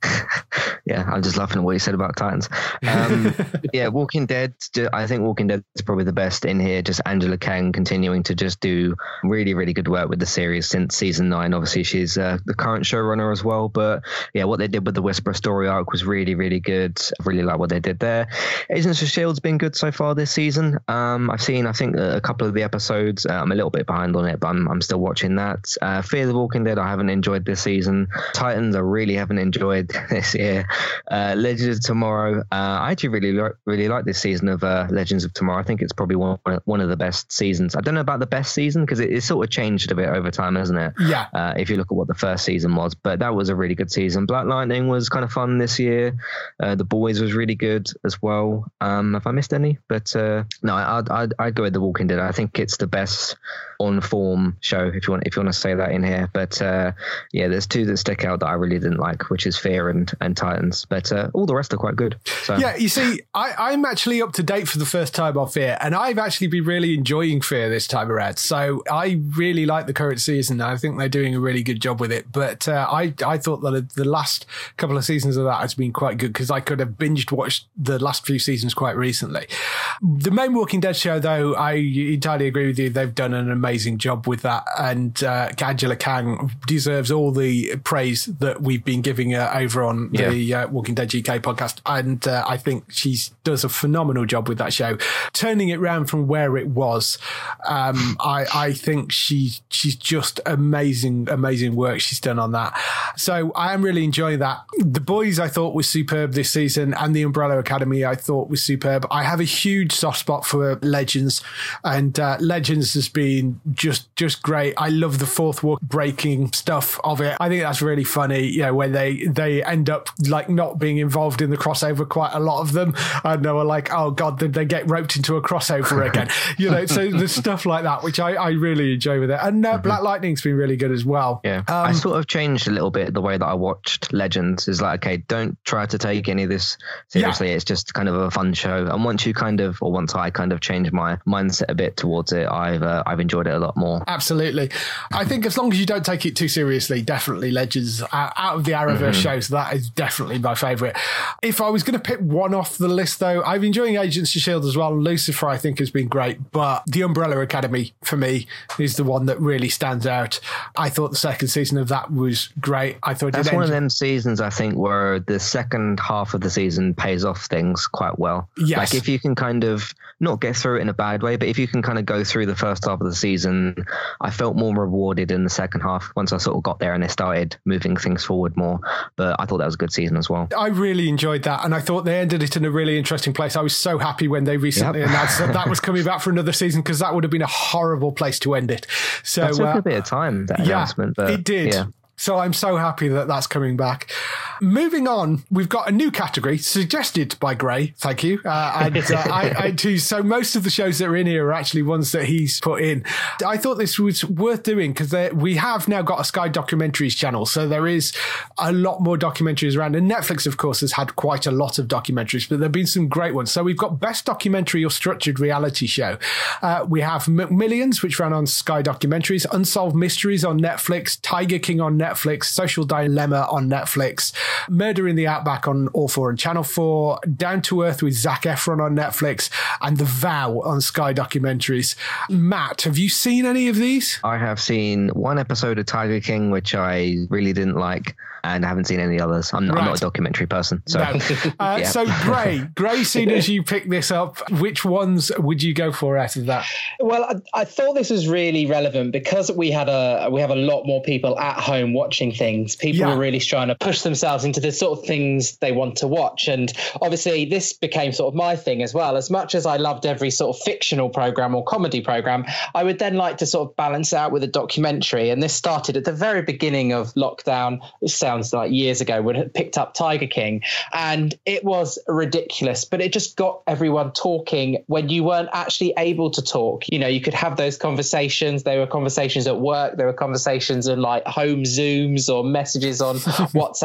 Yeah, I'm just laughing at what you said about Titans. Um, yeah, Walking Dead, I think Walking Dead is probably the best in here. Just Angela Kang continuing to just do really, really good work with the series since season nine. Obviously, she's uh, the current showrunner as well. But yeah, what they did with the Whisperer story arc was really, really good. I really like what they did there. Agents of S H I E L D's been good so far this season. Um, I've seen, I think, a couple of the episodes. Uh, I'm a little bit behind on it, but I'm, I'm still watching that. Uh, Fear the Walking Dead, I haven't enjoyed this season. Titans, I really haven't enjoyed this year. Uh, Legends of Tomorrow, uh, I actually really like really like this season of uh, Legends of Tomorrow. I think it's probably one one of the best seasons. I don't know about the best season because it, it sort of changed a bit over time, hasn't it? Yeah. Uh, if you look at what the first season was, but that was a really good season. Black Lightning was kind of fun this year. Uh, the Boys was really good as well. Um, have I missed any? But uh, no, I'd, I'd I'd go with The Walking Dead. I think it's the best on form show if you want if you want to say that in here. But uh, yeah, there's two that stick out that I really didn't like, which is Fear and and Titans. But uh, all the rest are quite good. So. Yeah, you see, I, I'm actually up to date for the first time on Fear, and I've actually been really enjoying Fear this time around. So I really like the current season. I think they're doing a really good job with it. But uh, I I thought that the last couple of seasons of that has been quite good because I could have binged watched the last few seasons quite recently. The main Walking Dead show, though, I entirely agree with you. They've done an amazing job with that, and uh, Angela Kang deserves all the praise that we've been giving her over on yeah. the uh, Walking Dead G K podcast, and uh, I think she does a phenomenal job with that show, turning it around from where it was. Um, I, I think she she's just amazing, amazing work she's done on that. So I am really enjoying that. The Boys I thought was superb this season, and the Umbrella Academy I thought was superb. I have a huge soft spot for Legends, and uh, Legends has been just just great. I love the fourth wall breaking stuff of it. I think that's really funny. You know, when they they end up like not being involved in the crossover, quite a lot of them, and they were like, oh god, did they get roped into a crossover again? You know, so there's stuff like that which I, I really enjoy with it. And uh, mm-hmm. Black Lightning's been really good as well. Yeah, um, I sort of changed a little bit the way that I watched Legends. Is like, okay, don't try to take any of this seriously. Yeah. It's just kind of a fun show. And once you kind of, or once I kind of changed my mindset a bit towards it, I've uh, I've enjoyed it a lot more. Absolutely. I think as long as you don't take it too seriously, definitely Legends, uh, out of the Arrowverse mm-hmm. shows, that is definitely my favourite. If I was going to pick one off the list, though, I've been enjoying Agents of S H I E L D as well. Lucifer, I think, has been great, but the Umbrella Academy, for me, is the one that really stands out. I thought the second season of that was great. I thought that's it one of them seasons, I think, where the second half of the season pays off things quite well. Yes. Like if you can kind of not get through it in a bad way, but if you can kind of go through the first half of the season, I felt more rewarded in the second half once I sort of got there and they started moving things forward more. But I thought that was a good season as well. I really enjoyed that, and I thought they ended it in a really interesting place. I was so happy when they recently yep. announced that that was coming back for another season, because that would have been a horrible place to end it. So that took uh, a bit of time, that yeah, announcement. But it did. Yeah. So I'm so happy that that's coming back. Moving on, we've got a new category suggested by Gray. Thank you. Uh, and uh, I, I too. So most of the shows that are in here are actually ones that he's put in. I thought this was worth doing because we have now got a Sky Documentaries channel. So there is a lot more documentaries around. And Netflix, of course, has had quite a lot of documentaries, but there have been some great ones. So we've got Best Documentary or Structured Reality Show. Uh, we have McMillions, which ran on Sky Documentaries, Unsolved Mysteries on Netflix, Tiger King on Netflix, Social Dilemma on Netflix, Murder in the Outback on All four and Channel four, Down to Earth with Zac Efron on Netflix, and The Vow on Sky Documentaries. Matt, have you seen any of these? I have seen one episode of Tiger King, which I really didn't like, and I haven't seen any others. I'm, right. I'm not a documentary person. So, no. uh, yeah. so Gray, Gray, soon as you pick this up, which ones would you go for out of that? Well, I, I thought this was really relevant because we had a we have a lot more people at home watching things. People yeah. were really trying to push themselves into the sort of things they want to watch. And obviously this became sort of my thing as well. As much as I loved every sort of fictional program or comedy program, I would then like to sort of balance out with a documentary. And this started at the very beginning of lockdown. It sounds like years ago when it picked up Tiger King, and it was ridiculous, but it just got everyone talking when you weren't actually able to talk. You know, you could have those conversations. There were conversations at work. There were conversations in like home Zooms or messages on WhatsApp. And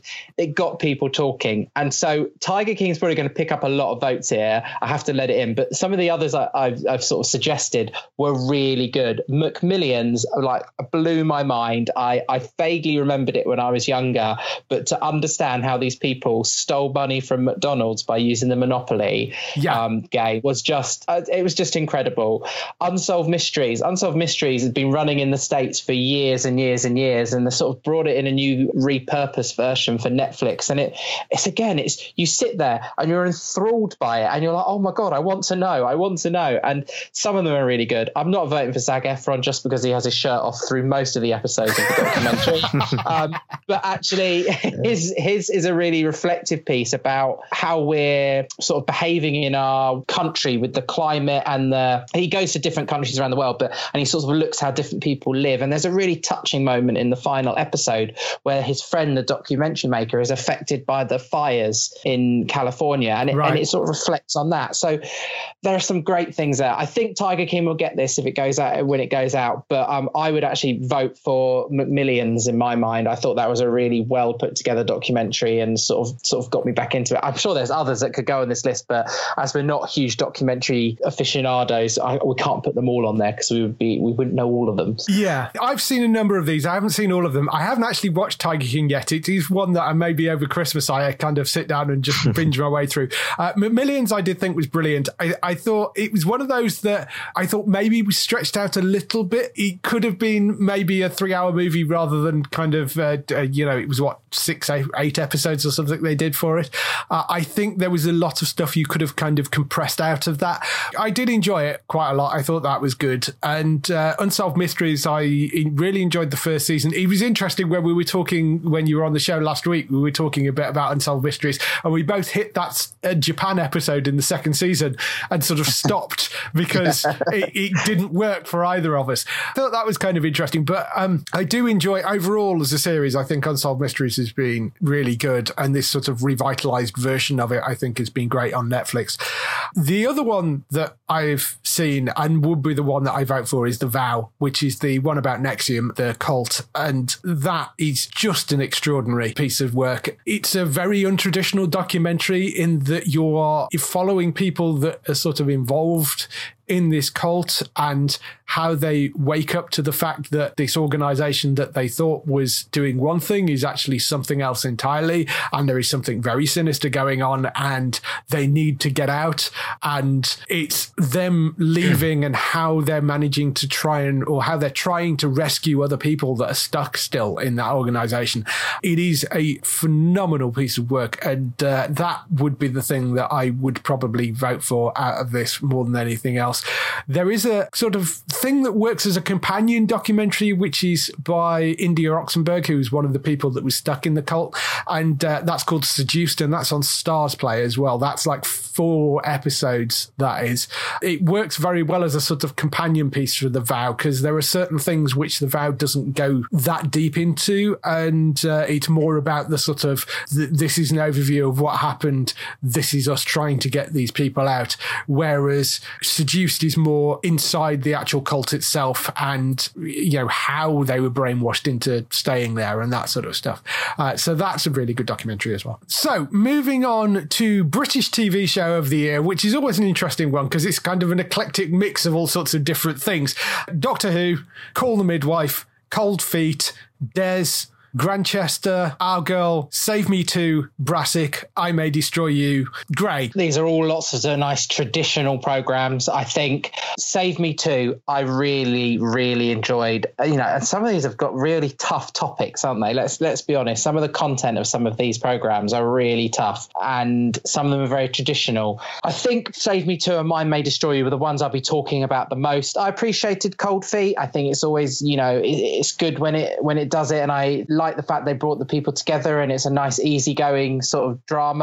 it got people talking. And so Tiger King's probably going to pick up a lot of votes here. I have to let it in. But some of the others I, I've, I've sort of suggested were really good. McMillions, like, blew my mind. I, I vaguely remembered it when I was younger, but to understand how these people stole money from McDonald's by using the Monopoly yeah. um, game was just, uh, it was just incredible. Unsolved Mysteries. Unsolved Mysteries has been running in the States for years and years and years, and they sort of brought it in a new repurposed version for Netflix. And it, it's again, it's you sit there and you're enthralled by it, and you're like, oh my God, I want to know, I want to know. And some of them are really good. I'm not voting for Zac Efron just because he has his shirt off through most of the episodes of the documentary. um, but actually, his his is a really reflective piece about how we're sort of behaving in our country with the climate and the. He goes to different countries around the world, but and he sort of looks how different people live. And there's a really touching moment in the final episode where his friend, the documentary maker, is affected by the fires in California, and it, right. and it sort of reflects on that. So there are some great things there. I think Tiger King will get this if it goes out when it goes out, but um, I would actually vote for McMillions in my mind. I thought that was a really well put together documentary and sort of sort of got me back into it. I'm sure there's others that could go on this list, but as we're not huge documentary aficionados, I, we can't put them all on there because we would be we wouldn't know all of them. Yeah, I've seen a number of these. I haven't seen all of them. I haven't actually watched Tiger King yet. It is one that I maybe over Christmas I kind of sit down and just binge my way through. Uh, McMillions I did think was brilliant. I, I thought it was one of those that I thought maybe was stretched out a little bit. It could have been maybe a three-hour movie rather than kind of, uh, uh, you know, it was what, six, eight, eight episodes or something they did for it. Uh, I think there was a lot of stuff you could have kind of compressed out of that. I did enjoy it quite a lot. I thought that was good. And uh, Unsolved Mysteries, I really enjoyed the first season. It was interesting when we were talking, when you were on the show last week, we were talking a bit about Unsolved Mysteries, and we both hit that uh, Japan episode in the second season and sort of stopped because it, it didn't work for either of us. I thought that was kind of interesting, but um, I do enjoy overall as a series. I think Unsolved Mysteries has been really good, and this sort of revitalized version of it I think has been great on Netflix. The other one that I've seen and would be the one that I vote for is The Vow, which is the one about NXIVM, the cult, and that is just an extraordinary piece of work. It's a very untraditional documentary in that you are following people that are sort of involved in this cult and how they wake up to the fact that this organization that they thought was doing one thing is actually something else entirely, and there is something very sinister going on and they need to get out, and it's them leaving and how they're managing to try and or how they're trying to rescue other people that are stuck still in that organization. It is a phenomenal piece of work, and uh, that would be the thing that I would probably vote for out of this more than anything else. There is a sort of thing that works as a companion documentary, which is by India Oxenberg, who's one of the people that was stuck in the cult, and uh, that's called Seduced, and that's on Stars Play as well. That's like four episodes, that is. It works very well as a sort of companion piece for The Vow, because there are certain things which The Vow doesn't go that deep into, and uh, it's more about the sort of, th- this is an overview of what happened, this is us trying to get these people out, whereas Seduced is more inside the actual cult itself and, you know, how they were brainwashed into staying there and that sort of stuff. Uh, so that's a really good documentary as well. So moving on to British T V show of the year, which is always an interesting one because it's kind of an eclectic mix of all sorts of different things. Doctor Who, Call the Midwife, Cold Feet, Des, Grantchester, Our Girl, Save Me Too, Brassic, I May Destroy You, Grey. These are all lots of nice traditional programs. I think Save Me Too, I really, really enjoyed. You know, and some of these have got really tough topics, aren't they? Let's let's be honest. Some of the content of some of these programs are really tough, and some of them are very traditional. I think Save Me Too and I May Destroy You were the ones I'll be talking about the most. I appreciated Cold Feet. I think it's always, you know, it, it's good when it when it does it, and I like the fact they brought the people together and it's a nice easygoing sort of drama.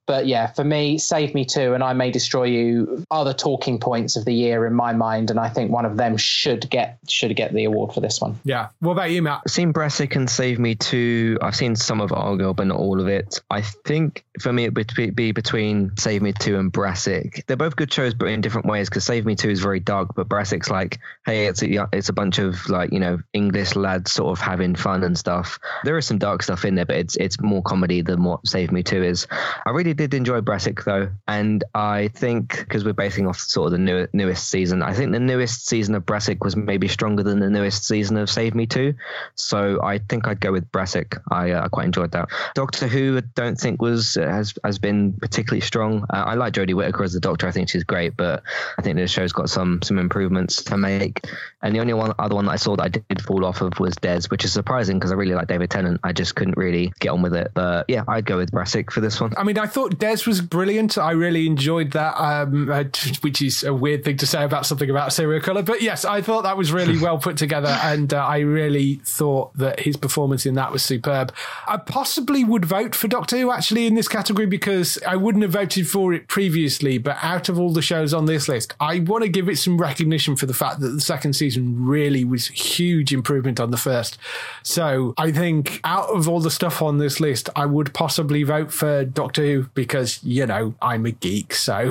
But yeah, for me, Save Me Too and I May Destroy You are the talking points of the year in my mind, and I think one of them should get should get the award for this one. Yeah. What about you, Matt? I've seen Brassic and Save Me Too. I've seen some of Argo, but not all of it. I think for me it would be between Save Me Too and Brassic. They're both good shows, but in different ways, because Save Me Too is very dark, but Brassic's like, hey, it's a, it's a bunch of like, you know, English lads sort of having fun and stuff. There is some dark stuff in there, but it's it's more comedy than what Save Me Too is. I really did enjoy Brassic though, and I think because we're basing off sort of the new, newest season, I think the newest season of Brassic was maybe stronger than the newest season of Save Me Too. So I think I'd go with Brassic. I, uh, I quite enjoyed that. Doctor Who, I don't think was uh, has has been particularly strong. Uh, I like Jodie Whittaker as the Doctor. I think she's great, but I think the show's got some some improvements to make. And the only one other one that I saw that I did fall off of was Des, which is surprising because I really like David Tennant. I just couldn't really get on with it. But yeah, I'd go with Brassic for this one. I mean, I thought Des was brilliant. I really enjoyed that, um, uh, which is a weird thing to say about something about serial killer. But yes, I thought that was really well put together, and uh, I really thought that his performance in that was superb. I possibly would vote for Doctor Who actually in this category because I wouldn't have voted for it previously, but out of all the shows on this list, I want to give it some recognition for the fact that the second season really was huge improvement on the first. So I think out of all the stuff on this list, I would possibly vote for Doctor Who because, you know, I'm a geek, so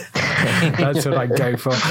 that's what I'd go for.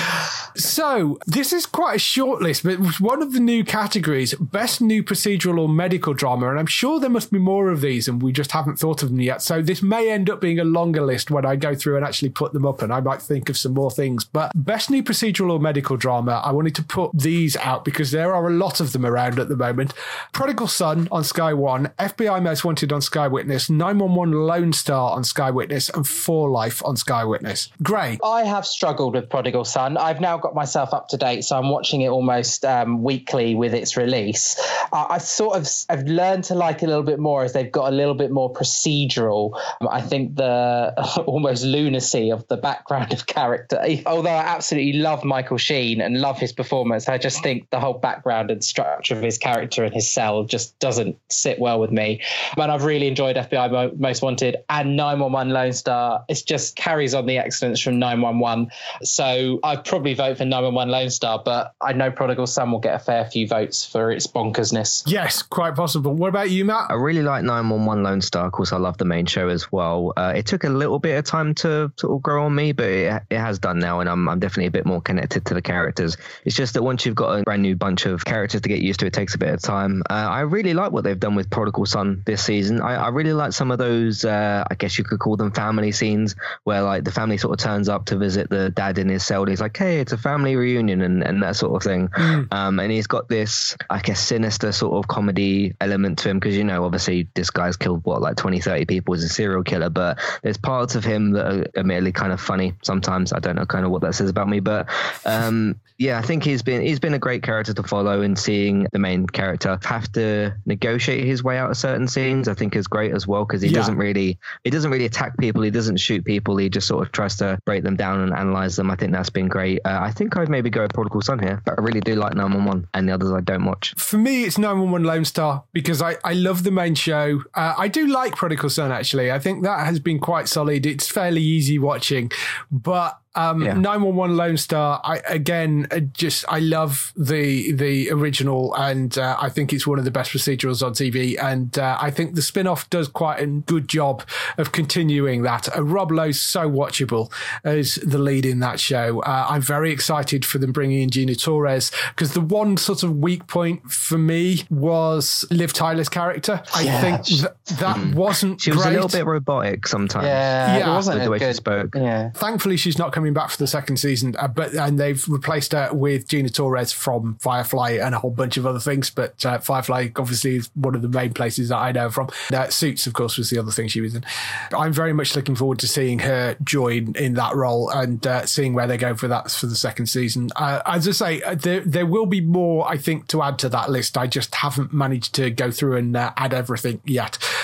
So this is quite a short list, but it was one of the new categories, best new procedural or medical drama, and I'm sure there must be more of these and we just haven't thought of them yet. So this may end up being a longer list when I go through and actually put them up, and I might think of some more things. But best new procedural or medical drama, I wanted to put these out because there are a lot of them around at the moment. Prodigal Son on Sky One, F B I Most Wanted on Sky Witness, nine one one Lone Star on Sky Witness, and For Life on Sky Witness. Great. I have struggled with Prodigal Son. I've now got myself up to date, so I'm watching it almost um, weekly with its release. Uh, I sort of I've learned to like it a little bit more as they've got a little bit more procedural. Um, I think the almost lunacy of the background of character, although I absolutely love Michael Sheen and love his performance, I just think the whole background and structure of his character and his cell just doesn't sit well with me. And I've really enjoyed F B I Mo- Most Wanted and nine one one Lone Star. It just carries on the excellence from nine one one. So I'd probably vote for nine one one Lone Star, but I know Prodigal Son will get a fair few votes for its bonkersness. Yes, quite possible. What about you, Matt? I really like nine one one Lone Star. Of course, I love the main show as well. Uh, it took a little bit of time to sort of grow on me, but it, it has done now, and I'm, I'm definitely a bit more connected to the characters. It's just that once you've got a brand new bunch of characters to get used to, it takes a bit of time. Uh, I really like what they've done with Prodigal Son this season. I, I really like some of those, uh, I guess you could call them family scenes, where like the family sort of turns up to visit the dad in his cell, and he's like, hey, it's a family reunion, and, and that sort of thing. Mm. Um, and he's got this, I guess, sinister sort of comedy element to him, because, you know, obviously this guy's killed, what, like twenty, thirty people as a serial killer, but there's parts of him that are admittedly kind of funny sometimes. I don't know kind of what that says about me, but um, yeah, I think he's been he's been a great character to follow, and seeing the main character have to negotiate his way out of certain scenes, I think is great as well, because he yeah. doesn't really he doesn't really attack people, he doesn't shoot people, he just sort of tries to break them down and analyze them. I think that's been great. Uh, I think I'd maybe go with Prodigal Son here, but I really do like nine one one, and the others I don't watch. For me, it's nine one one Lone Star, because I, I love the main show. Uh, I do like Prodigal Son, actually. I think that has been quite solid. It's fairly easy watching, but Um, yeah. nine one one Lone Star, I, again, just, I love the the original, and uh, I think it's one of the best procedurals on T V, and uh, I think the spin-off does quite a good job of continuing that. Uh, Rob Lowe's so watchable as the lead in that show. Uh, I'm very excited for them bringing in Gina Torres, because the one sort of weak point for me was Liv Tyler's character. I yeah. think th- that mm. wasn't She was great. a little bit robotic sometimes. Yeah, yeah. it wasn't with the way good. she spoke. Yeah. Thankfully, she's not coming back for the second season, uh, but and they've replaced her with Gina Torres from Firefly and a whole bunch of other things. But uh, Firefly obviously is one of the main places that I know from. Uh, Suits, of course, was the other thing she was in. I'm very much looking forward to seeing her join in that role, and uh, seeing where they go for that for the second season. Uh, as I say, uh, there there will be more, I think, to add to that list. I just haven't managed to go through and uh, add everything yet.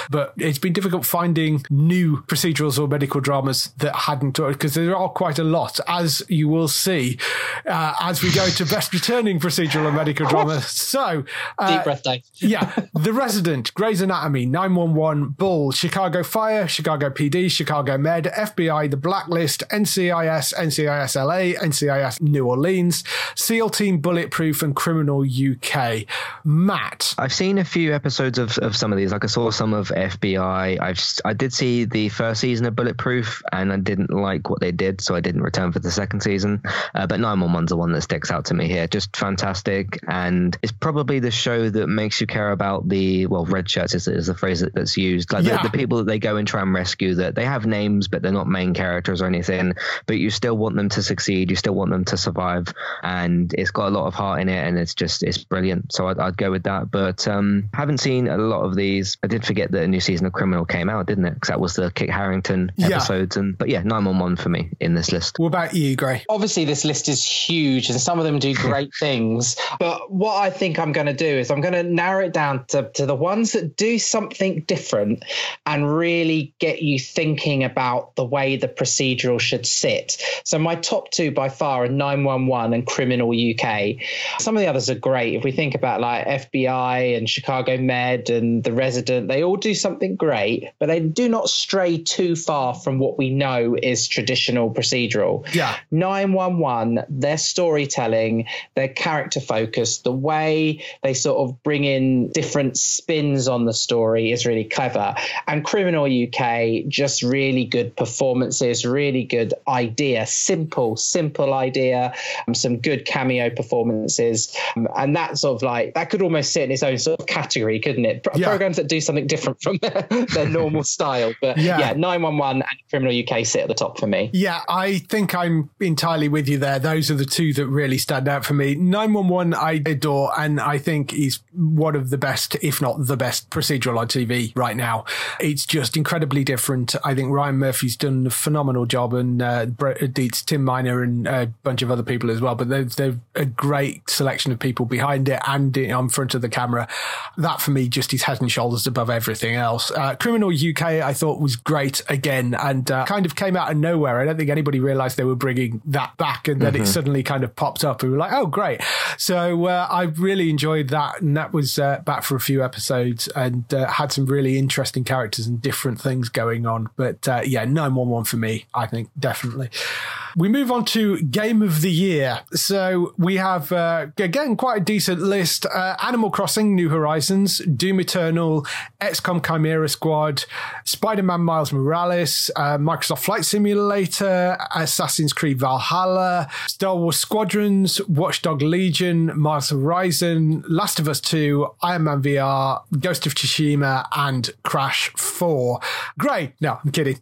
but it's been difficult finding new procedurals or medical dramas that hadn't, because there are quite a lot, as you will see uh, as we go to best returning procedural or medical drama. So, uh, deep breath, Dave. yeah, The Resident, Grey's Anatomy, nine one one, Bull, Chicago Fire, Chicago P D, Chicago Med, F B I, The Blacklist, N C I S, N C I S L A, N C I S New Orleans, SEAL Team Bulletproof, and Criminal U K. Matt, I've seen a few episodes of, of some of these. Like I saw some of F B I. I've I did see the first season of Bulletproof, and I didn't like what they did, so I didn't return for the second season. Uh, but nine one one's the one that sticks out to me here. Just fantastic, and it's probably the show that makes you care about the well, red shirts is, is the phrase that, that's used. Like yeah. the, the people that they go and try and rescue, that they have names, but they're not main characters or anything. But you still want them to succeed. You still want them to survive, and it's got a lot of heart in it, and it's just it's brilliant. So I'd, I'd go with that. But um, haven't seen a lot of these. I did forget that a new season of Criminal came out, didn't it? Because that was the Kit Harington episodes. Yeah. And but yeah, nine one one for me in this list. What about you, Gray? Obviously, this list is huge, and some of them do great things. But what I think I'm going to do is I'm going to narrow it down to, to the ones that do something different and really get you thinking about the way the procedural should sit. So my top two by far are nine one one and Criminal U K. Some of the others are great. If we think about like F B I and Chicago Med and The Resident, they all do something great, but they do not stray too far from what we know is traditional procedural. Yeah. nine one one, their storytelling, their character focus, the way they sort of bring in different spins on the story is really clever. And Criminal U K, just really good performances, really good idea, simple, simple idea, um, some good cameo performances. Um, and that sort of like, that could almost sit in its own sort of category, couldn't it? Pro- yeah. Programs that do something different from their, their normal style. But yeah. yeah, nine one one and Criminal U K sit at the top for me. Yeah, I think I'm entirely with you there. Those are the two that really stand out for me. nine one one I adore, and I think is one of the best, if not the best, procedural on T V right now. It's just incredibly different. I think Ryan Murphy's done a phenomenal job, and uh, it's Tim Miner and a bunch of other people as well, but they're, they're a great selection of people behind it and on front of the camera. That for me just is head and shoulders above everything else. Uh, Criminal U K I thought was great again, and uh, kind of came out of nowhere. I don't think anybody realised they were bringing that back, and then mm-hmm. it suddenly kind of popped up. We were like, oh, great. So uh, I really enjoyed that, and that was uh, back for a few episodes, and uh, had some really interesting characters and different things going on. But uh, yeah, nine one one for me, I think, definitely. We move on to Game of the Year. So we have, uh, again, quite a decent list. Uh, Animal Crossing, New Horizons, Doom Eternal, X COM Chimera Squad, Spider-Man Miles Morales, uh, Microsoft Flight Simulator, Assassin's Creed Valhalla, Star Wars Squadrons, Watchdog Legion, Miles Horizon, Last of Us two, Iron Man V R, Ghost of Tsushima, and Crash four. Great. No, I'm kidding.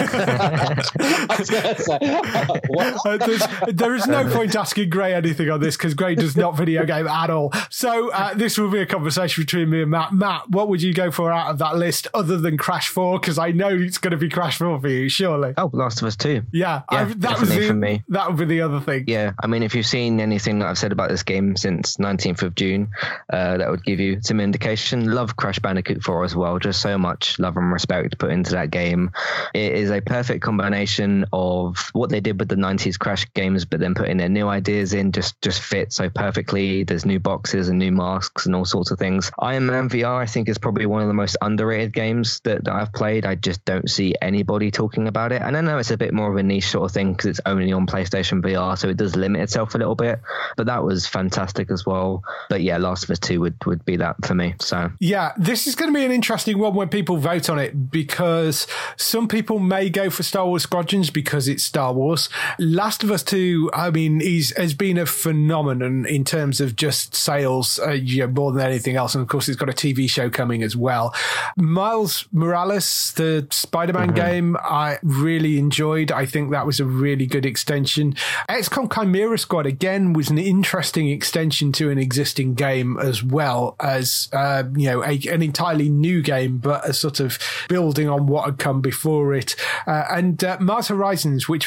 uh, there is no point asking Gray anything on this, because Gray does not video game at all. So uh, this will be a conversation between me and Matt. Matt, what would you go for out of that list other than Crash four? Because I know it's going to be Crash four for you, surely. Oh, Last of Us two. Yeah, yeah I, that was the, for me. That would be the other thing. Yeah, I mean, if you've seen anything that I've said about this game since nineteenth of June, uh, that would give you some indication. Love Crash Bandicoot four as well. Just so much love and respect put into that game. It is a perfect combination of what they did with the nineties Crash games, but then putting their new ideas in just just fit so perfectly. There's new boxes and new masks and all sorts of things. Iron Man V R, I think, is probably one of the most underrated games that, that I've played. I just don't see anybody talking about it. And I know it's a bit more of a niche sort of thing because it's only on PlayStation V R, so it does limit itself a little bit. But that was fantastic as well. But yeah, Last of Us two would, would be that for me. So yeah, this is going to be an interesting one when people vote on it, because some people may go for Star Wars Squadrons because it's Star Wars. Last of Us two, I mean, he's has been a phenomenon in terms of just sales, uh, you know, more than anything else. And of course, it's got a T V show coming as well. Miles Morales, the Spider-Man mm-hmm. game, I really enjoyed. I think that was a really good extension. X COM Chimera Squad, again, was an interesting extension to an existing game, as well as, uh, you know, a, an entirely new game, but a sort of building on what had come before it. Uh, and uh, Mars Horizons, which was a lovely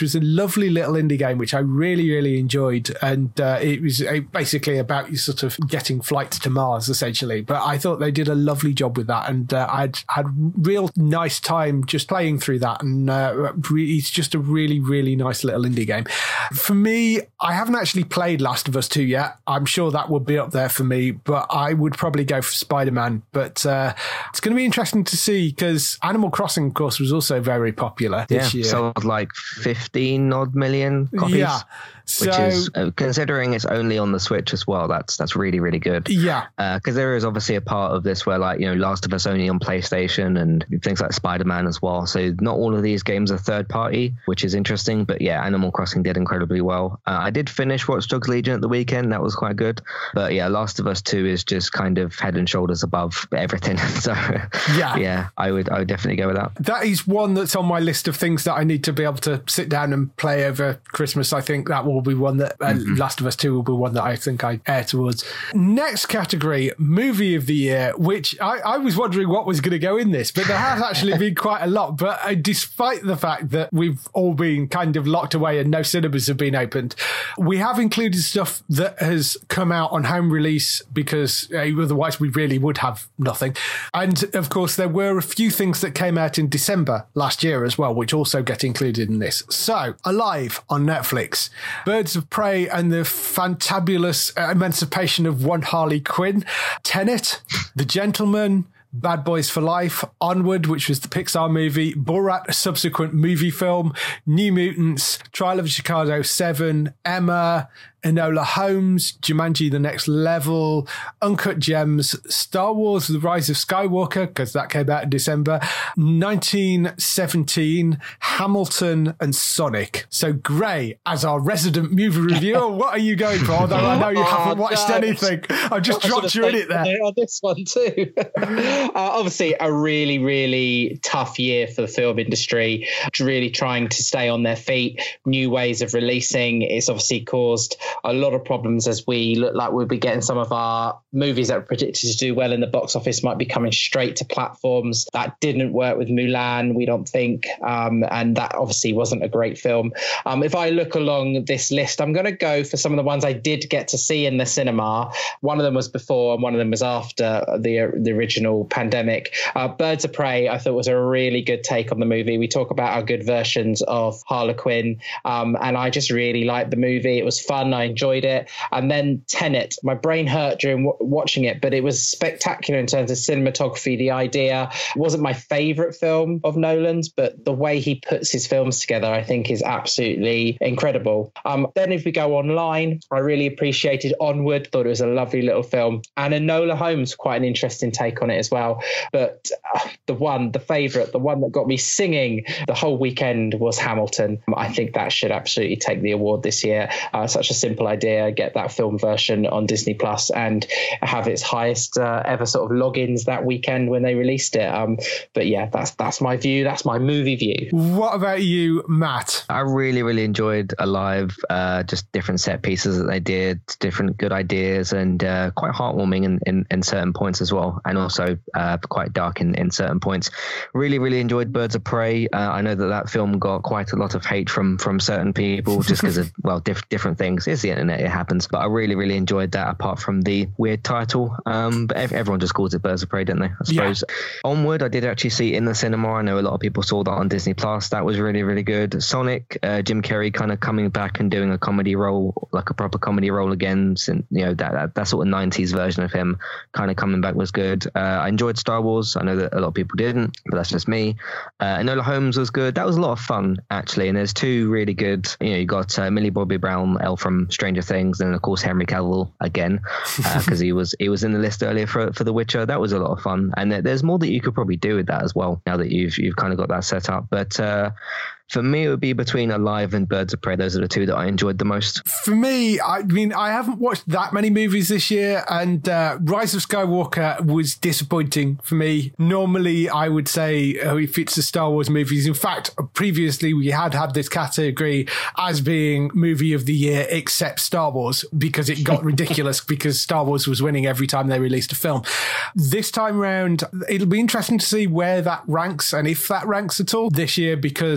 lovely little indie game, which I really, really enjoyed. And uh, it was uh, basically about you sort of getting flights to Mars, essentially. But I thought they did a lovely job with that. And uh, I'd had real nice time just playing through that. And uh, it's just a really, really nice little indie game. For me, I haven't actually played Last of Us two yet. I'm sure that would be up there for me, but I would probably go for Spider-Man. But uh, it's going to be interesting to see because Animal Crossing, of course, was also very popular this yeah, year. Sold like fifteen odd million copies. Yeah. So, which is, uh, considering it's only on the Switch as well, that's that's really, really good. Yeah. Because uh, there is obviously a part of this where, like, you know, Last of Us only on PlayStation and things like Spider-Man as well. So not all of these games are third party, which is interesting. But yeah, Animal Crossing did incredibly well. Uh, I did finish Watch Dogs Legion at the weekend. That was quite good. But yeah, Last of Us two is just kind of head and shoulders above everything. So yeah, yeah, I would I would definitely go with that. That is one that's on my list of things that I need to be able to sit down and play over Christmas. I think that will be one that uh, mm-hmm. Last of Us two will be one that I think I err towards. Next category, movie of the year, which I, I was wondering what was going to go in this, but there has actually been quite a lot. But uh, despite the fact that we've all been kind of locked away and no cinemas have been opened, we have included stuff that has come out on home release because uh, otherwise we really would have nothing. And of course, there were a few things that came out in December last year as well, which also get included in this. So, Alive on Netflix, Birds of Prey and the Fantabulous Emancipation of One Harley Quinn, Tenet, The Gentleman, Bad Boys for Life, Onward, which was the Pixar movie, Borat, a subsequent movie film, New Mutants, Trial of Chicago seven, Emma, Enola Holmes, Jumanji: The Next Level, Uncut Gems, Star Wars: The Rise of Skywalker, because that came out in December, nineteen seventeen, Hamilton, and Sonic. So, Gray, as our resident movie reviewer, what are you going for? Although I know you haven't oh, watched no. anything. I've just dropped you in it there. On this one too. uh, obviously, a really, really tough year for the film industry, really trying to stay on their feet, new ways of releasing. It's obviously caused a lot of problems as we look like we'll be getting some of our movies that were predicted to do well in the box office might be coming straight to platforms. That didn't work with Mulan, we don't think. Um, and that obviously wasn't a great film. Um, if I look along this list, I'm going to go for some of the ones I did get to see in the cinema. One of them was before and one of them was after the, the original pandemic. Uh, Birds of Prey, I thought was a really good take on the movie. We talk about our good versions of Harlequin. Um, and I just really liked the movie. It was fun. I enjoyed it. And then Tenet, my brain hurt during w- watching it, but it was spectacular in terms of cinematography. The idea wasn't my favorite film of Nolan's, but the way he puts his films together, I think is absolutely incredible. Um, then if we go online, I really appreciated Onward, thought it was a lovely little film. And Enola Holmes, quite an interesting take on it as well. But uh, the one, the favorite, the one that got me singing the whole weekend was Hamilton. I think that should absolutely take the award this year. Uh, such a simple idea, get that film version on Disney Plus and have its highest uh, ever sort of logins that weekend when they released it. Um, but yeah, that's that's my view. That's my movie view. What about you, Matt? I really, really enjoyed Alive. Uh, just different set pieces that they did, different good ideas, and uh, quite heartwarming in, in, in certain points as well, and also uh, quite dark in, in certain points. Really, really enjoyed Birds of Prey. Uh, I know that that film got quite a lot of hate from from certain people just because of, well, diff- different things. It's the internet, it happens. But I really, really enjoyed that, apart from the weird title. Um, but everyone just calls it Birds of Prey, don't they? I suppose. Yeah. Onward, I did actually see in the cinema. I know a lot of people saw that on Disney Plus. That was really, really good. Sonic, uh, Jim Carrey kind of coming back and doing a comedy role, like a proper comedy role again. Since, you know, that, that that sort of nineties version of him kind of coming back was good. Uh, I enjoyed Star Wars. I know that a lot of people didn't, but that's just me. Uh, Enola Holmes was good. That was a lot of fun, actually. And there's two really good, you know, you got uh, Millie Bobby Brown, Elle from Stranger Things, and of course Henry Cavill again, because uh, he was he was in the list earlier for for The Witcher. That was a lot of fun, and there's more that you could probably do with that as well now that you've you've kind of got that set up. But uh, for me, it would be between Alive and Birds of Prey. Those are the two that I enjoyed the most. For me, I mean, I haven't watched that many movies this year, and uh, Rise of Skywalker was disappointing for me. Normally, I would say oh, if it's the Star Wars movies. In fact, previously we had had this category as being movie of the year except Star Wars, because it got ridiculous because Star Wars was winning every time they released a film. This time round, it'll be interesting to see where that ranks and if that ranks at all this year, because I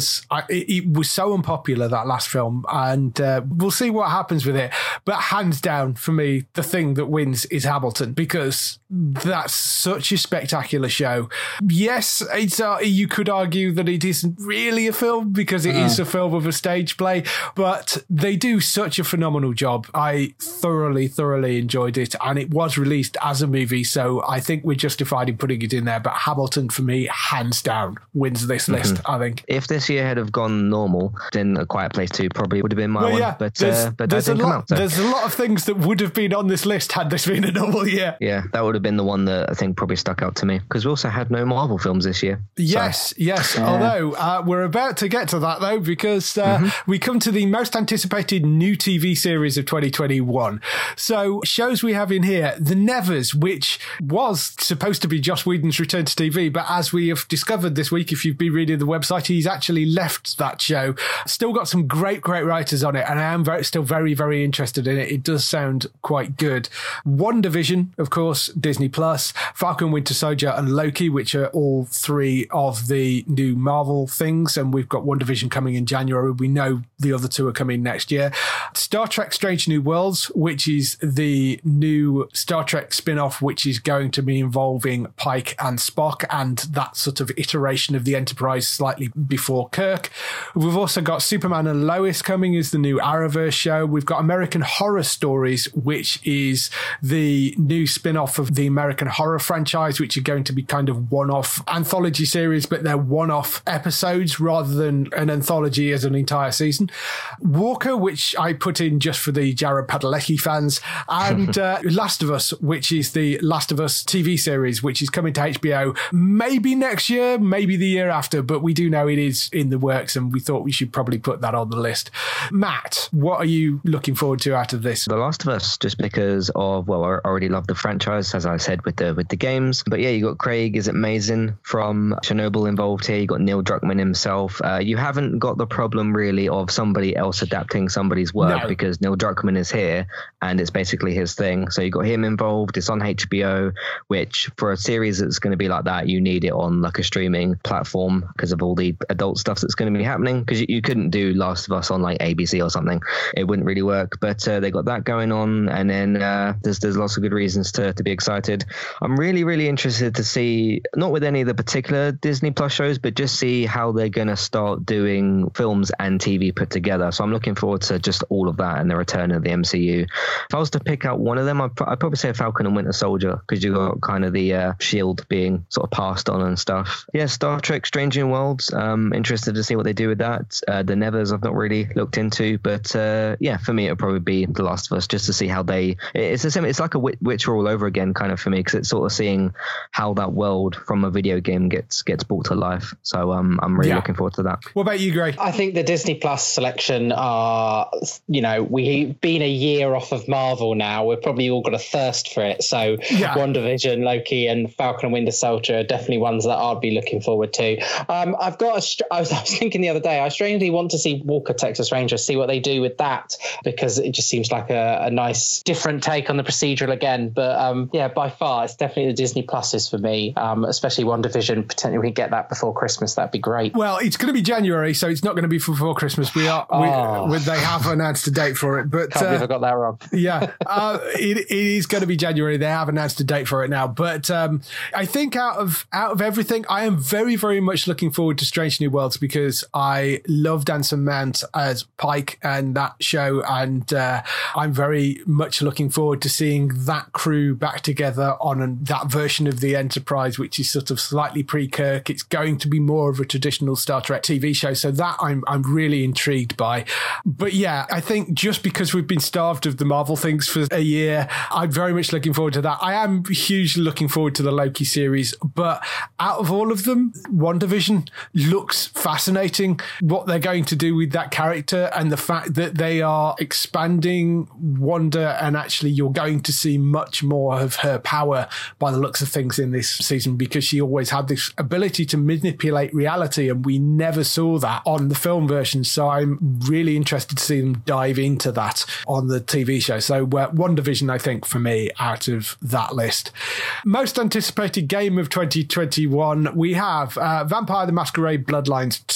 fact, it, it was so unpopular, that last film, and uh, we'll see what happens with it. But hands down, for me, the thing that wins is Hamilton, because that's such a spectacular show. Yes, it's uh, you could argue that it isn't really a film because it uh. is a film of a stage play, but they do such a phenomenal job. I thoroughly, thoroughly enjoyed it, and it was released as a movie, so I think we're justified in putting it in there. But Hamilton, for me, hands down, wins this list, mm-hmm. I think. If this year had have gone normal, then A Quiet Place two probably would have been my well, one. Yeah, but there's, uh, but there's, that didn't a lot, come out, so. there's a lot of things that would have been on this list had this been a normal year. Yeah, that would have been the one that I think probably stuck out to me, because we also had no Marvel films this year. Yes, so. yes. Yeah. Although uh, we're about to get to that, though, because uh, mm-hmm. we come to the most anticipated new T V series of twenty twenty-one. So shows we have in here, The Nevers, which was supposed to be Joss Whedon's return to T V, but as we have discovered this week, if you've been reading the website, he's actually left that show. Still got some great, great writers on it, and I am very, still very, very interested in it. It does sound quite good. WandaVision, of course, Disney Plus, Falcon Winter Soldier, and Loki, which are all three of the new Marvel things, and we've got WandaVision coming in January. We know the other two are coming next year. Star Trek Strange New Worlds, which is the new Star Trek spin-off, which is going to be involving Pike and Spock, and that sort of iteration of the Enterprise slightly before Kirk. We've also got Superman and Lois coming as the new Arrowverse show. We've got American Horror Stories, which is the new spin-off of the American Horror franchise, which are going to be kind of one-off anthology series, but they're one-off episodes rather than an anthology as an entire season. Walker, which I put in just for the Jared Padalecki fans, and uh, Last of Us, which is the Last of Us T V series, which is coming to H B O maybe next year, maybe the year after, but we do know it is in the works, and we thought we should probably put that on the list. Matt, what are you looking forward to out of this? The Last of Us, just because of, well, I already love the franchise, as I said, with the with the games. But yeah, you got Craig Is It Mazin from Chernobyl involved here. You got Neil Druckmann himself. Uh, you haven't got the problem really of somebody else adapting somebody's work, no. because Neil Druckmann is here and it's basically his thing. So you got him involved. It's on H B O, which for a series that's going to be like that, you need it on like a streaming platform because of all the adult stuff that's going to be happening. Because you, you couldn't do Last of Us on like A B C or something. It wouldn't really work. But uh, they got that going on, and then uh, there's there's lots of good reasons to to be excited. I'm really really interested to see, not with any of the particular Disney Plus shows, but just see how they're going to start doing films and T V put together. So I'm looking forward to just all of that and the return of the M C U. If I was to pick out one of them, I'd, I'd probably say Falcon and Winter Soldier, because you got kind of the uh, shield being sort of passed on and stuff. Yeah, Star Trek Strange New Worlds. Um, interested to see what they do with that. Uh, the Nevers I've not really looked into, but uh, yeah, for me it'll probably be The Last of Us, just to see how they. It's a same. It's like a Witcher all over again, kind of for me, because it's sort of seeing how that world from a video game gets gets brought to life. So um, I'm really yeah. looking forward to that. What about you, Gray? I think the Disney Plus selection are, you know, we've been a year off of Marvel now. We've probably all got a thirst for it. So yeah. WandaVision, Loki, and Falcon and Winter Soldier are definitely ones that I'd be looking forward to. Um, I've got a, I was, I was thinking the other day, I strangely want to see Walker, Texas Ranger, see what they do with that, because it just seems like a, a nice different take on the procedural again. But um, yeah, by far, it's definitely the Disney Pluses for me, um, especially WandaVision. Potentially we get that before Christmas. That'd be great. Well, it's going to be January, so it's not going to be before Christmas. We are, oh. we, they have announced a date for it, but can't uh, believe I got that wrong. yeah, uh, it, it is going to be January. They have announced a date for it now, but um, I think out of out of everything, I am very, very much looking forward to Strange New Worlds, because I love Anson Mount as Pike and that show, and uh, I'm very much looking forward to seeing that crew back together on an, that version of the Enterprise, which is sort of slightly pre-Kirk. It's going to be more of a traditional Star Trek T V show, so that I'm I'm really intrigued by. But yeah, I think just because we've been starved of the Marvel things for a year, I'm very much looking forward to that. I am hugely looking forward to the Loki series, but out of all of them, WandaVision looks fascinating. What they're going to do with that character, and the fact that they are expanding Wanda, and actually you're going to see much more of her power by the looks of things in this season, because she always had this ability to manipulate reality, and we never saw that on the film version. So I'm really interested to see them dive into that on the T V show. So uh, WandaVision, I think, for me, out of that list. Most anticipated game of twenty twenty-one, we have uh, Vampire the Masquerade Bloodlines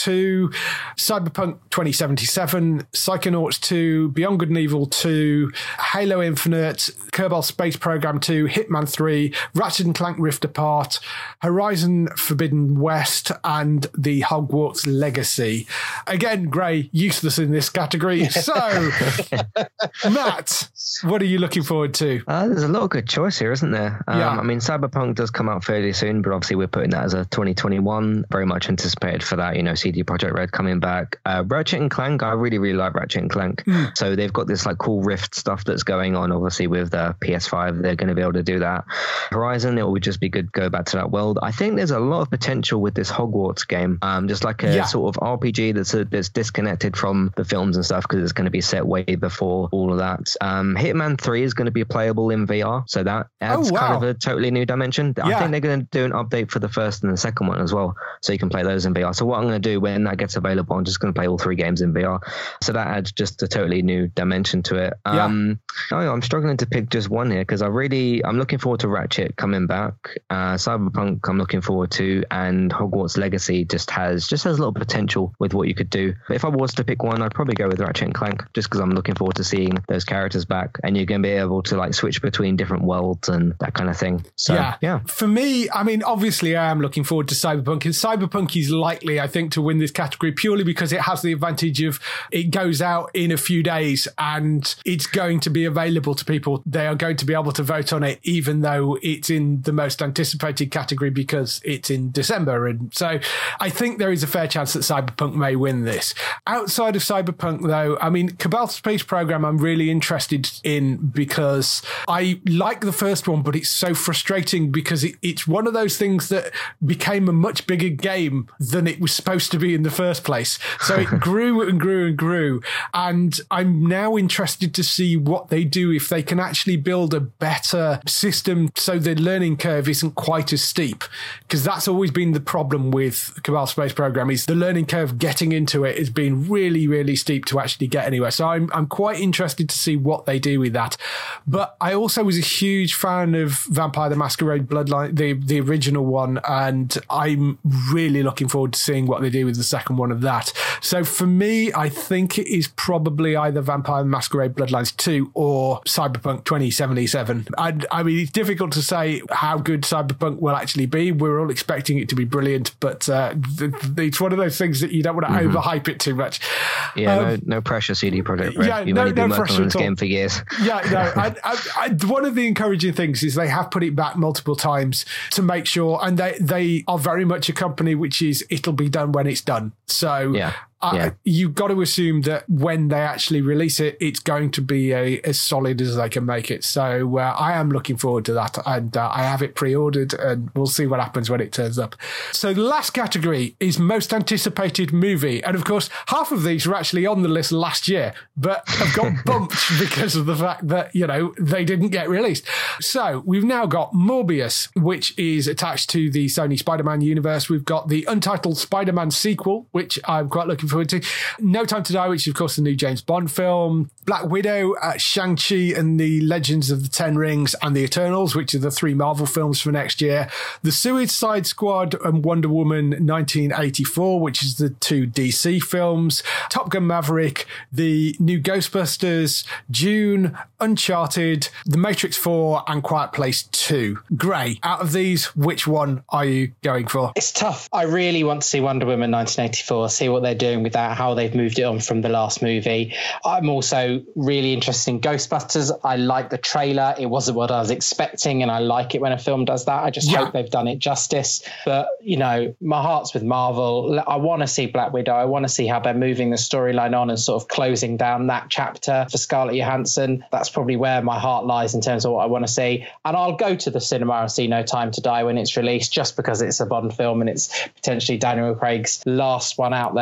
two, Cyberpunk twenty seventy-seven, Psychonauts two, Beyond Good and Evil two, Halo Infinite, Kerbal Space Program two, Hitman three, Ratchet and Clank Rift Apart, Horizon Forbidden West, and the Hogwarts Legacy. Again, Gray, useless in this category. So, Matt, what are you looking forward to? Uh, there's a lot of good choice here, isn't there? Um, Yeah. I mean, Cyberpunk does come out fairly soon, but obviously we're putting that as a twenty twenty-one. Very much anticipated for that, you know, C D Projekt Red coming back. Uh, Ratchet and Clank, I really, really like Ratchet and Clank. Mm. So they've got this like cool Rift stuff that's going on, obviously with the P S five. They're going to be able to do that. Horizon, it would just be good to go back to that world. I think there's a lot of potential with this Hogwarts game. Um, just like a yeah. sort of R P G that's a, that's disconnected from the films and stuff because it's going to be set way before all of that. Um, Hitman three is going to be playable in V R, so that adds oh, wow. kind of a totally new dimension. Yeah. I think they're going to do an update for the first and the second one as well, so you can play those in V R. So what I'm going to do when that gets available, I'm just going to play all three games in V R. So that adds just a totally new dimension to it. Yeah. Um, no, I'm struggling to pick just one here because I really, I'm looking forward to Ratchet coming back. Uh, Cyberpunk, I'm looking forward to, and Hogwarts Legacy just has just has a little potential with what you could do. But if I was to pick one, I'd probably go with Ratchet and Clank, just because I'm looking forward to seeing those characters back, and you're going to be able to like switch between different worlds and that kind of thing. So yeah, yeah. For me, I mean, obviously, I am looking forward to Cyberpunk, and Cyberpunk is likely, I think, to win this category purely because it has the advantage of it goes out in a few days and it's going to be available to people. They are going to be able to vote on it, even though it's in the most anticipated category because it's in December. And so I think there is a fair chance that Cyberpunk may win this. Outside of Cyberpunk, though, I mean, Kerbal Space Program, I'm really interested in because I like the first one, but it's so frustrating because it, it's one of those things that became a much bigger game than it was supposed to be in the first place. So it grew and grew and grew. And I'm now interested to see what they do if they can actually build a better system so the learning curve isn't quite as steep. Because that's always been the problem with Kerbal Space Program, is the learning curve getting into it has been really, really steep to actually get anywhere. So I'm I'm quite interested to see what they do with that. But I also was a huge fan of Vampire the Masquerade Bloodline, the, the original one, and I'm really looking forward to seeing what they do with the second one of that. So for me, I think it is probably either Vampire the Masquerade Bloodlines two or Cyberpunk twenty seventy-seven. And I mean, it's difficult to say how good Cyberpunk will actually be. We're all expecting it to be brilliant, but uh, th- th- it's one of those things that you don't want to mm-hmm. overhype it too much. Yeah, um, no, no pressure, C D Projekt Red. Yeah, You've no, only been no working on this at all. game for years. Yeah, no. I, I, I, one of the encouraging things is they have put it back multiple times to make sure, and they, they are very much a company which is, it'll be done when it's done. So yeah. Uh, yeah. You've got to assume that when they actually release it, it's going to be a, as solid as they can make it. So uh, I am looking forward to that, and uh, I have it pre-ordered, and we'll see what happens when it turns up. So the last category is most anticipated movie, and of course, half of these were actually on the list last year, but have got bumped because of the fact that, you know, they didn't get released. So we've now got Morbius, which is attached to the Sony Spider-Man universe. We've got the untitled Spider-Man sequel, which I'm quite looking forward to. No Time to Die, which is of course the new James Bond film. Black Widow, uh, Shang-Chi and the Legends of the Ten Rings, and the Eternals, which are the three Marvel films for next year. The Suicide Squad and Wonder Woman nineteen eighty-four, which is the two D C films. Top Gun Maverick, the new Ghostbusters, Dune, Uncharted, The Matrix four, and Quiet Place two. Gray, out of these, which one are you going for? It's tough. I really want to see Wonder Woman nineteen eighty-four, see what they're doing with that, how they've moved it on from the last movie. I'm also really interested in Ghostbusters. I like the trailer. It wasn't what I was expecting, and I like it when a film does that. I just yeah. hope they've done it justice. But, you know, my heart's with Marvel. I want to see Black Widow. I want to see how they're moving the storyline on and sort of closing down that chapter for Scarlett Johansson. That's probably where my heart lies in terms of what I want to see. And I'll go to the cinema and see No Time to Die when it's released, just because it's a Bond film and it's potentially Daniel Craig's last one out there. But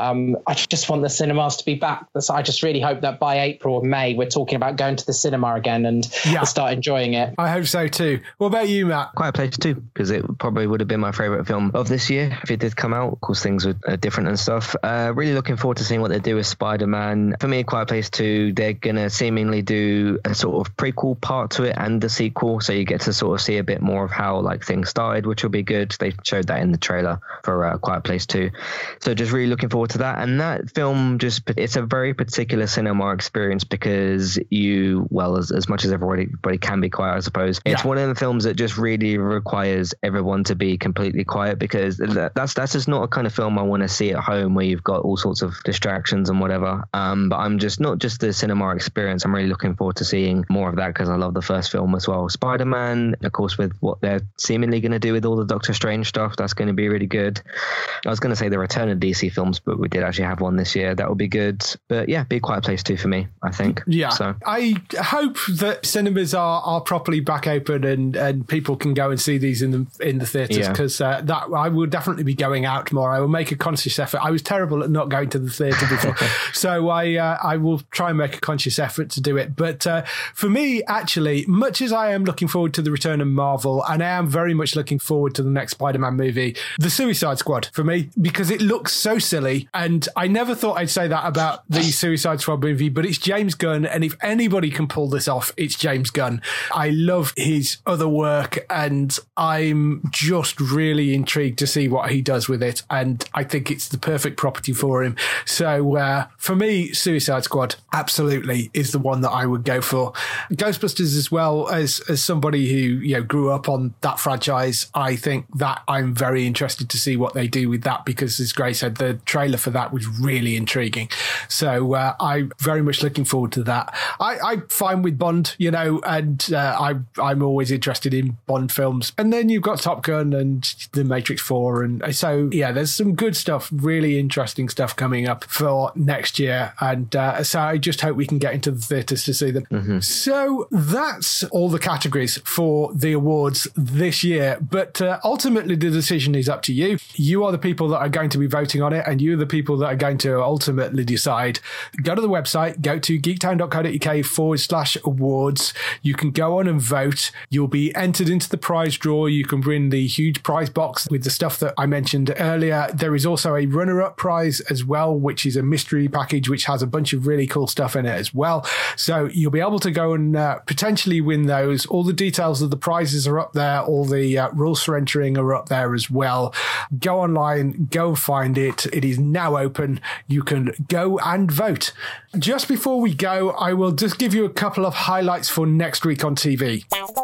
um, I just want the cinemas to be back. So I just really hope that by April or May, we're talking about going to the cinema again and yeah. start enjoying it. I hope so too. What about you, Matt? Quiet Place two, because it probably would have been my favourite film of this year if it did come out. Of course, things were uh, different and stuff. Uh, really looking forward to seeing what they do with Spider-Man. For me, Quiet Place two, they're going to seemingly do a sort of prequel part to it and the sequel, so you get to sort of see a bit more of how like things started, which will be good. They showed that in the trailer for uh, Quiet Place two. So just really looking forward to that. And that film, just it's a very particular cinema experience because you, well, as, as much as everybody, everybody can be quiet, I suppose, it's yeah. one of the films that just really requires everyone to be completely quiet, because that's that's just not a kind of film I want to see at home where you've got all sorts of distractions and whatever. Um, but I'm just not just the cinema experience. I'm really looking forward to seeing more of that because I love the first film as well. Spider-Man, of course, with what they're seemingly going to do with all the Doctor Strange stuff, that's going to be really good. I was going to say the return of D C films, but we did actually have one this year. That would be good. But yeah, Be Quiet Place two for me, I think. Yeah. So I hope that cinemas are, are properly back open and, and people can go and see these in the in the theatres, because yeah. uh, that I will definitely be going out more. I will make a conscious effort. I was terrible at not going to the theatre before, so I uh, I will try and make a conscious effort to do it. But uh, for me, actually, much as I am looking forward to the return of Marvel, and I am very much looking forward to the next Spider-Man movie, the Suicide Squad for me, because it looks so silly, and I never thought I'd say that about the Suicide Squad movie, but it's James Gunn, and if anybody can pull this off, it's James Gunn. I love his other work, and I'm just really intrigued to see what he does with it, and I think it's the perfect property for him. So uh, for me, Suicide Squad absolutely is the one that I would go for. Ghostbusters as well, as as somebody who, you know, grew up on that franchise, I think that I'm very interested to see what they do with that, because as Gray said, the trailer for that was really intriguing. So uh, I'm very much looking forward to that. I, I'm fine with Bond, you know, and uh, I, I'm always interested in Bond films. And then you've got Top Gun and The Matrix four. And so, yeah, there's some good stuff, really interesting stuff coming up for next year. And uh, so I just hope we can get into the theatres to see them. Mm-hmm. So that's all the categories for the awards this year. But uh, ultimately, the decision is up to you. You are the people that are going to be voting on it, and you're the people that are going to ultimately decide. Go to the website, go to geektown.co.uk forward slash awards. You can go on and vote. You'll be entered into the prize draw. You can win the huge prize box with the stuff that I mentioned earlier. There is also a runner-up prize as well, which is a mystery package, which has a bunch of really cool stuff in it as well. So you'll be able to go and uh, potentially win those. All the details of the prizes are up there. All the uh, rules for entering are up there as well. Go online, go find it. It is now open. You can go and vote. Just before we go, I will just give you a couple of highlights for next week on T V.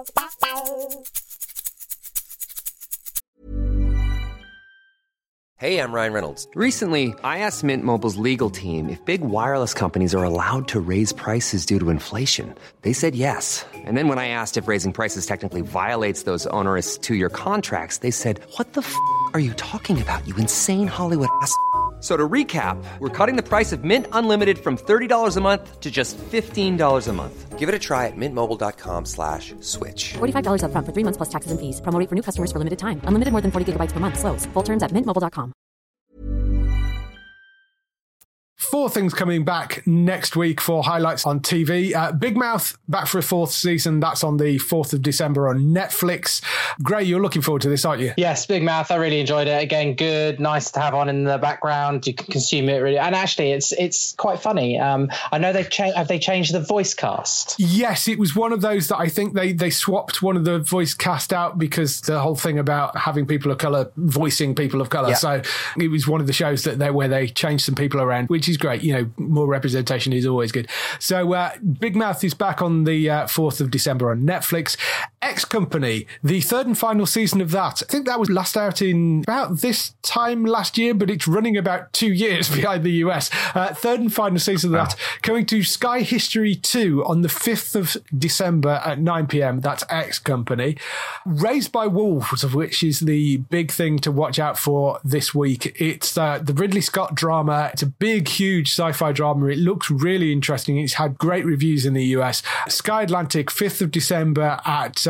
Hey, I'm Ryan Reynolds. Recently, I asked Mint Mobile's legal team if big wireless companies are allowed to raise prices due to inflation. They said yes. And then when I asked if raising prices technically violates those onerous two-year contracts, they said, "What the f*** are you talking about, you insane Hollywood ass f- So to recap, we're cutting the price of Mint Unlimited from thirty dollars a month to just fifteen dollars a month. Give it a try at mintmobile.com slash switch. forty-five dollars up front for three months plus taxes and fees. Promo rate for new customers for limited time. Unlimited more than forty gigabytes per month. Slows full terms at mint mobile dot com. Four things coming back next week for highlights on T V. Uh, Big Mouth back for a fourth season. That's on the fourth of December on Netflix. Gray, you're looking forward to this, aren't you? Yes, Big Mouth. I really enjoyed it. Again, good, nice to have on in the background. You can consume it really, and actually, it's it's quite funny. Um, I know they've changed. Have they changed the voice cast? Yes, it was one of those that I think they they swapped one of the voice cast out because the whole thing about having people of color voicing people of color. Yeah. So it was one of the shows that they where they changed some people around, which is great. You know, more representation is always good. So uh, Big Mouth is back on the uh, fourth of December on Netflix. X Company, the third and final season of that. I think that was last out in about this time last year, but it's running about two years behind the U S. Uh, third and final season of that, coming to Sky History two on the fifth of December at nine p.m. That's X Company. Raised by Wolves, which is the big thing to watch out for this week. It's uh, the Ridley Scott drama. It's a big, huge sci-fi drama. It looks really interesting. It's had great reviews in the U S. Sky Atlantic, fifth of December at uh,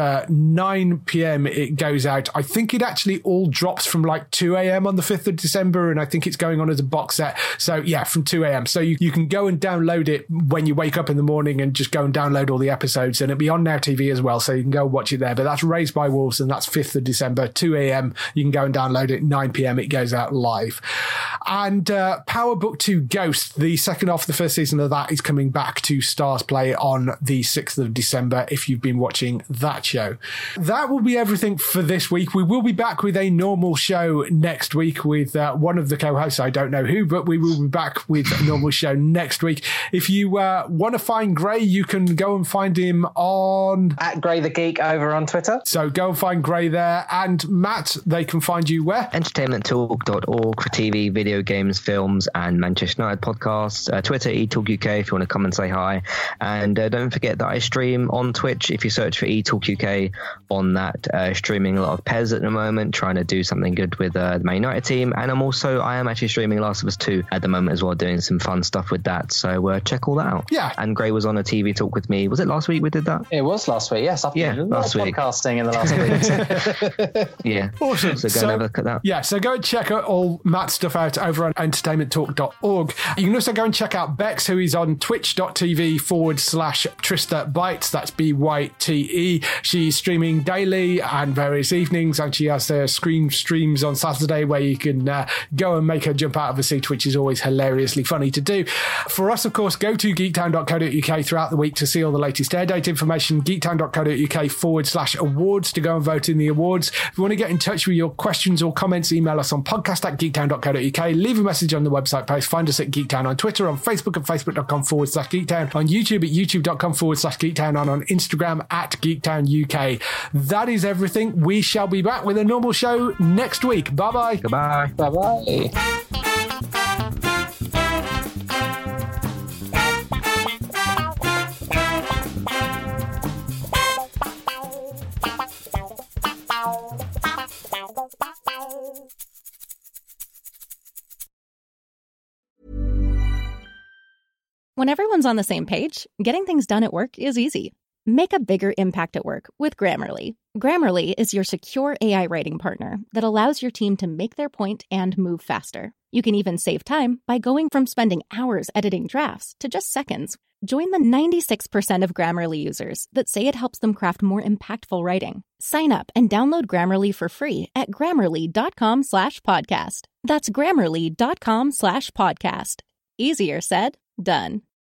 uh, nine p.m. it goes out. I think it actually all drops from like two a.m. on the fifth of December, and I think it's going on as a box set. So yeah, from two a.m. So you, you can go and download it when you wake up in the morning and just go and download all the episodes, and it'll be on Now T V as well, so you can go watch it there. But that's Raised by Wolves, and that's fifth of December, two a.m. You can go and download it. nine p.m. it goes out live. And uh, Power Book two Ghost, the second half of the first season of that, is coming back to Stars Play on the sixth of December if you've been watching that show. That will be everything for this week. We will be back with a normal show next week with uh, one of the co-hosts. I don't know who, but we will be back with a normal show next week. If you uh, want to find Gray, you can go and find him on... At Gray the Geek over on Twitter. So go and find Gray there. And Matt, they can find you where? entertainment talk dot org for T V, video games, films, and Manchester United podcasts. Uh, Twitter, eTalk U K, if you want to come and say hi. And uh, don't forget that I stream on Twitch. If you search for eTalk U K on that, uh, streaming a lot of P E S at the moment, trying to do something good with uh, the Man United team. And I'm also, I am actually streaming Last of Us two at the moment as well, doing some fun stuff with that. So uh, check all that out. Yeah. And Gray was on a T V talk with me. Was it last week we did that? It was last week, yes. I've yeah, been last week. podcasting in the last week. Yeah. Awesome. So go so, and have a look at that. Yeah, so go and check out all Matt's stuff out over on entertainment talk dot org. You can also go and check out Bex, who is on twitch.tv forward slash Trista Bytes. That's B Y T E. She's streaming daily and various evenings, and she has their screen streams on Saturday where you can uh, go and make her jump out of a seat, which is always hilariously funny to do. For us, of course, go to geektown dot co dot uk throughout the week to see all the latest air date information, geektown dot co dot uk forward slash awards to go and vote in the awards. If you want to get in touch with your questions or comments, email us on podcast at geektown dot co dot uk, leave a message on the website post, find us at Geektown on Twitter, on Facebook at facebook.com forward slash geektown, on YouTube at youtube.com forward slash geektown, and on Instagram at Geektown U K. That is everything. We shall be back with a normal show next week. Bye-bye. Goodbye. Bye-bye. When everyone's on the same page, getting things done at work is easy. Make a bigger impact at work with Grammarly. Grammarly is your secure A I writing partner that allows your team to make their point and move faster. You can even save time by going from spending hours editing drafts to just seconds. Join the ninety-six percent of Grammarly users that say it helps them craft more impactful writing. Sign up and download Grammarly for free at grammarly.com slash podcast. That's grammarly.com slash podcast. Easier said, done.